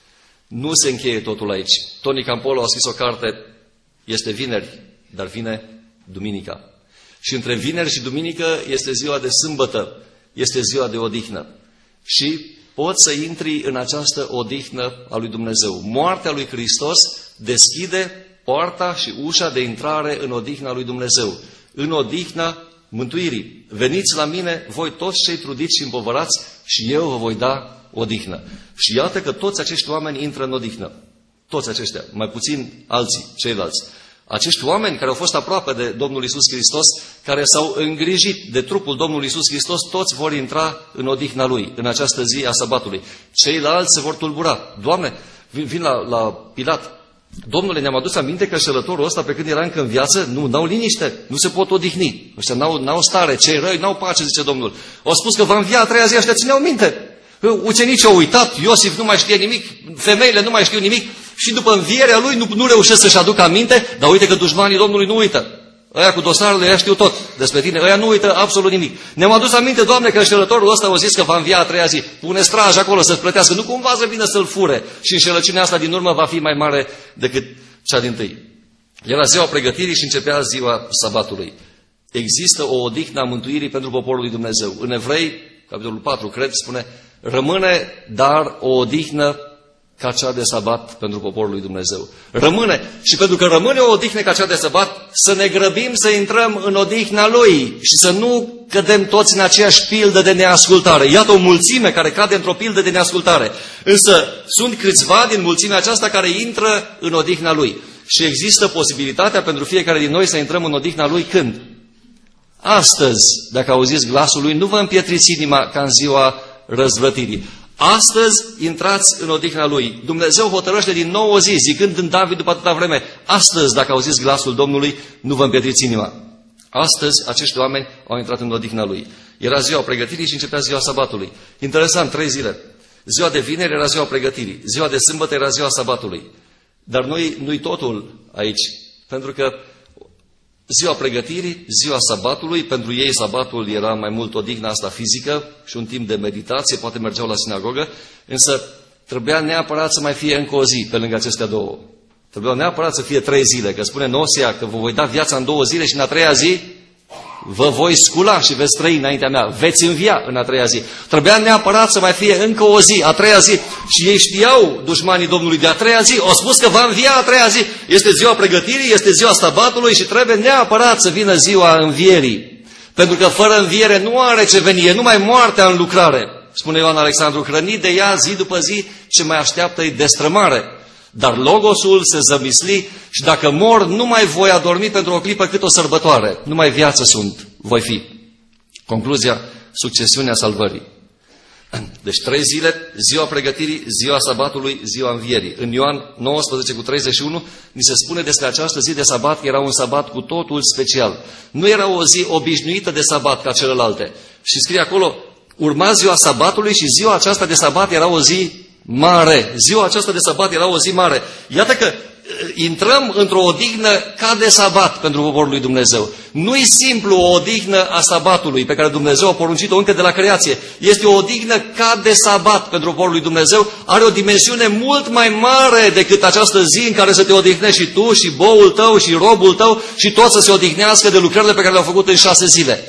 Nu se încheie totul aici. Tony Campolo a scris o carte. Este vineri, dar vine duminica. Și între vineri și duminică este ziua de sâmbătă, este ziua de odihnă. Și poți să intri în această odihnă a lui Dumnezeu. Moartea lui Hristos deschide poarta și ușa de intrare în odihna lui Dumnezeu, în odihna mântuirii. Veniți la mine, voi toți cei trudiți și împovărați, și eu vă voi da odihnă. Și iată că toți acești oameni intră în odihnă. Toți aceștia, mai puțin alții, ceilalți. Acești oameni care au fost aproape de Domnul Iisus Hristos, care s-au îngrijit de trupul Domnului Iisus Hristos, toți vor intra în odihna Lui, în această zi a sabatului. Ceilalți se vor tulbura. Doamne, vin, vin la, la Pilat. Domnule, ne-am adus aminte că șelătorul ăsta, pe când era încă în viață, nu, n-au liniște, nu se pot odihni. Ăștia n-au, n-au stare, cei răi n-au pace, zice Domnul. Au spus că va învia a treia zi, ăștia țineau minte. Ucenicii au uitat, Iosif nu mai știe nimic, femeile nu mai știu nimic și după învierea lui nu, nu reușesc să-și aducă aminte, dar uite că dușmanii Domnului nu uită. Ăia cu dosarele, ăia știu tot despre tine, ăia nu uită absolut nimic. Ne-am adus aminte, Doamne, că înșelătorul ăsta a zis că va învia a treia zi. Pune straj acolo să-ți plătească, nu cumva să vină să-l fure și înșelăciunea asta din urmă va fi mai mare decât cea dintâi. Era ziua pregătirii și începea ziua sabatului. Există o odihnă a mântuirii pentru poporul lui Dumnezeu. În Evrei, capitolul patru, cred, spune: rămâne dar o odihnă ca cea de sabat pentru poporul lui Dumnezeu. Rămâne. Și pentru că rămâne o odihnă ca cea de sabat, să ne grăbim să intrăm în odihna Lui și să nu cădem toți în aceeași pildă de neascultare. Iată o mulțime care cade într-o pildă de neascultare. Însă sunt câțiva din mulțimea aceasta care intră în odihna Lui. Și există posibilitatea pentru fiecare din noi să intrăm în odihna Lui când? Astăzi, dacă auziți glasul Lui, nu vă împietriți inima ca în ziua răzvrătirii. Astăzi intrați în odihna Lui. Dumnezeu hotărăște din nou o zi, zicând în David după atâta vreme: astăzi, dacă auziți glasul Domnului, nu vă împietriți inima. Astăzi, acești oameni au intrat în odihna Lui. Era ziua pregătirii și începea ziua sabatului. Interesant, trei zile. Ziua de vineri era ziua pregătirii. Ziua de sâmbătă era ziua sabatului. Dar nu-i, nu-i totul aici. Pentru că ziua pregătirii, ziua sabatului. Pentru ei sabatul era mai mult odihna asta fizică și un timp de meditație, poate mergeau la sinagogă, însă trebuia neapărat să mai fie încă o zi pe lângă acestea două. Trebuia neapărat să fie trei zile, că spune în Osea că vă voi da viața în două zile și în a treia zi vă voi scula și veți trăi înaintea mea, veți învia în a treia zi. Trebuia neapărat să mai fie încă o zi, a treia zi. Și ei știau, dușmanii Domnului, de a treia zi. Au spus că va învia a treia zi. Este ziua pregătirii, este ziua sabatului și trebuie neapărat să vină ziua învierii. Pentru că fără înviere nu are ce veni, e numai moartea în lucrare. Spune Ioan Alexandru, hrănit de ea zi după zi, ce mai așteaptă-i destrămare. Dar logosul se zămisli și dacă mor, nu mai voi adormi pentru o clipă cât o sărbătoare. Nu mai viață sunt, voi fi. Concluzia, succesiunea salvării. Deci trei zile, ziua pregătirii, ziua sabatului, ziua învierii. În Ioan nouăsprezece cu treizeci și unu ni se spune despre această zi de sabat că era un sabat cu totul special. Nu era o zi obișnuită de sabat ca celelalte. Și scrie acolo, urma ziua sabatului și ziua aceasta de sabat era o zi mare. Ziua aceasta de sabat era o zi mare. Iată că intrăm într-o odihnă ca de sabat pentru poporul lui Dumnezeu. Nu-i simplu o odihnă a sabatului pe care Dumnezeu a poruncit-o încă de la creație. Este o odihnă ca de sabat pentru poporul lui Dumnezeu. Are o dimensiune mult mai mare decât această zi în care să te odihnești și tu, și boul tău, și robul tău, și toți să se odihnească de lucrările pe care le-au făcut în șase zile.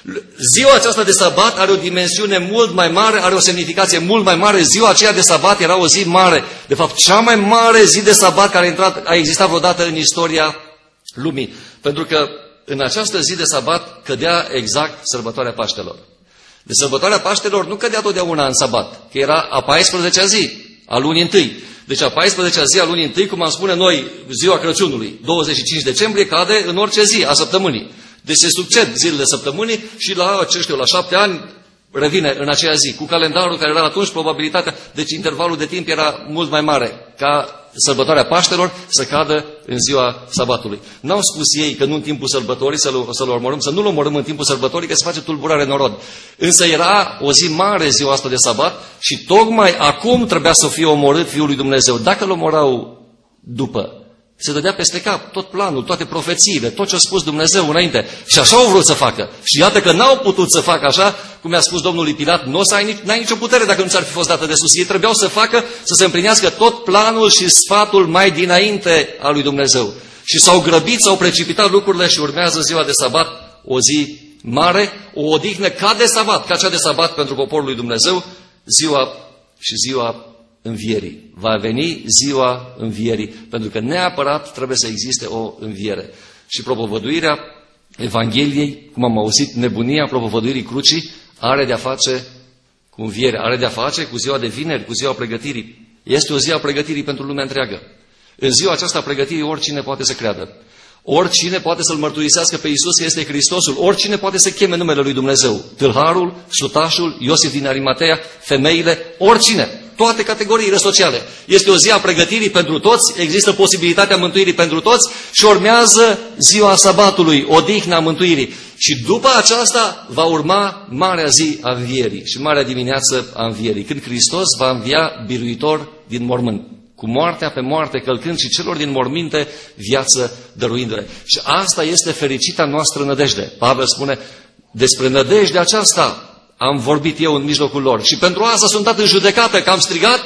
Ziua aceasta de sabat are o dimensiune mult mai mare, are o semnificație mult mai mare. Ziua aceea de sabat era o zi mare. De fapt, cea mai mare zi de sabat care a, intrat, a existat vreodată în istoria lumii. Pentru că în această zi de sabat cădea exact sărbătoarea Paștelor. De sărbătoarea Paștelor nu cădea totdeauna în sabat, că era a paisprezecea zi a lunii întâi. Deci a paisprezecea zi a lunii întâi, cum am spune noi, ziua Crăciunului, douăzeci și cinci decembrie, cade în orice zi a săptămânii. Deci se succed zilele săptămânii și la, ce știu, la șapte ani revine în aceea zi. Cu calendarul care era atunci, probabilitatea, deci intervalul de timp era mult mai mare ca sărbătoarea Paștelor să cadă în ziua sabatului. N-au spus ei că nu în timpul sărbătorii să-l, să-l omorâm, să nu-l omorâm în timpul sărbătorii, că se face tulburare în rod. Însă era o zi mare ziua asta de sabat și tocmai acum trebuia să fie omorât Fiul lui Dumnezeu. Dacă îl omorau după, se dădea peste cap tot planul, toate profețiile, tot ce a spus Dumnezeu înainte. Și așa au vrut să facă. Și iată că n-au putut să facă așa, cum i-a spus Domnul lui Pilat, nu o să ai, nici, n-ai nicio putere dacă nu ți-ar fi fost dată de sus. Ei trebuiau să facă, să se împlinească tot planul și sfatul mai dinainte al lui Dumnezeu. Și s-au grăbit, s-au precipitat lucrurile și urmează ziua de sabat, o zi mare, o odihnă ca de sabat, ca cea de sabat pentru poporul lui Dumnezeu, ziua și ziua învierii. Va veni ziua învierii, pentru că neapărat trebuie să existe o înviere. Și propovăduirea Evangheliei, cum am auzit, nebunia propovăduirii crucii, are de-a face cu învierea, are de-a face cu ziua de vineri, cu ziua pregătirii. Este o zi a pregătirii pentru lumea întreagă. În ziua aceasta a pregătirii oricine poate să creadă. Oricine poate să-L mărturisească pe Iisus că este Hristosul. Oricine poate să cheme numele lui Dumnezeu. Tâlharul, sutașul, Iosif din Arimatea, femeile, oricine. Toate categoriile sociale. Este o zi a pregătirii pentru toți, există posibilitatea mântuirii pentru toți și urmează ziua sabatului, odihna mântuirii. Și după aceasta va urma marea zi a învierii și marea dimineață a învierii, când Hristos va învia biruitor din mormânt, cu moartea pe moarte călcând și celor din morminte viață dăruindu-le. Și asta este fericita noastră nădejde. Pavel spune, despre nădejdea aceasta am vorbit eu în mijlocul lor. Și pentru asta sunt dat în judecată, că am strigat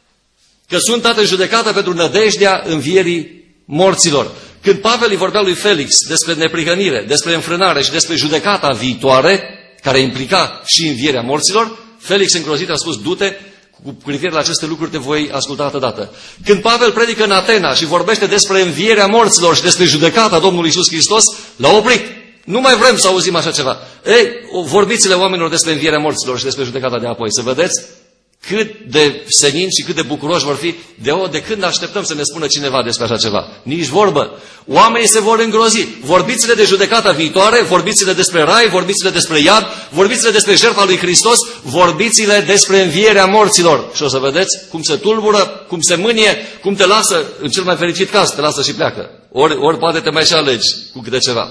că sunt dat în judecată pentru nădejdea învierii morților. Când Pavel îi vorbea lui Felix despre neprihănire, despre înfrânare și despre judecata viitoare, care implica și învierea morților, Felix îngrozit a spus, du-te, cu privire la aceste lucruri te voi asculta atâdată. Când Pavel predică în Atena și vorbește despre învierea morților și despre judecata Domnului Iisus Hristos, l-a oprit. Nu mai vrem să auzim așa ceva. Ei, vorbiți-le oamenilor despre învierea morților și despre judecata de apoi. Să vedeți cât de senin și cât de bucuroși vor fi de, o, de când așteptăm să ne spună cineva despre așa ceva. Nici vorbă. Oamenii se vor îngrozi. Vorbiți-le de judecata viitoare, vorbiți-le despre rai, vorbiți-le despre iad, vorbiți-le despre jertfa lui Hristos, vorbiți-le despre învierea morților. Și o să vedeți cum se tulbură, cum se mânie, cum te lasă, în cel mai fericit caz, te lasă și pleacă. Ori, ori poate te mai și alegi cu câte ceva.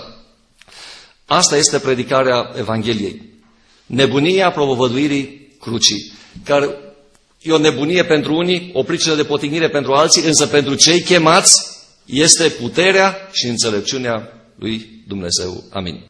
Asta este predicarea Evangheliei. Nebunia propovăduirii crucii, care e o nebunie pentru unii, o pricină de potignire pentru alții, însă pentru cei chemați este puterea și înțelepciunea lui Dumnezeu. Amin.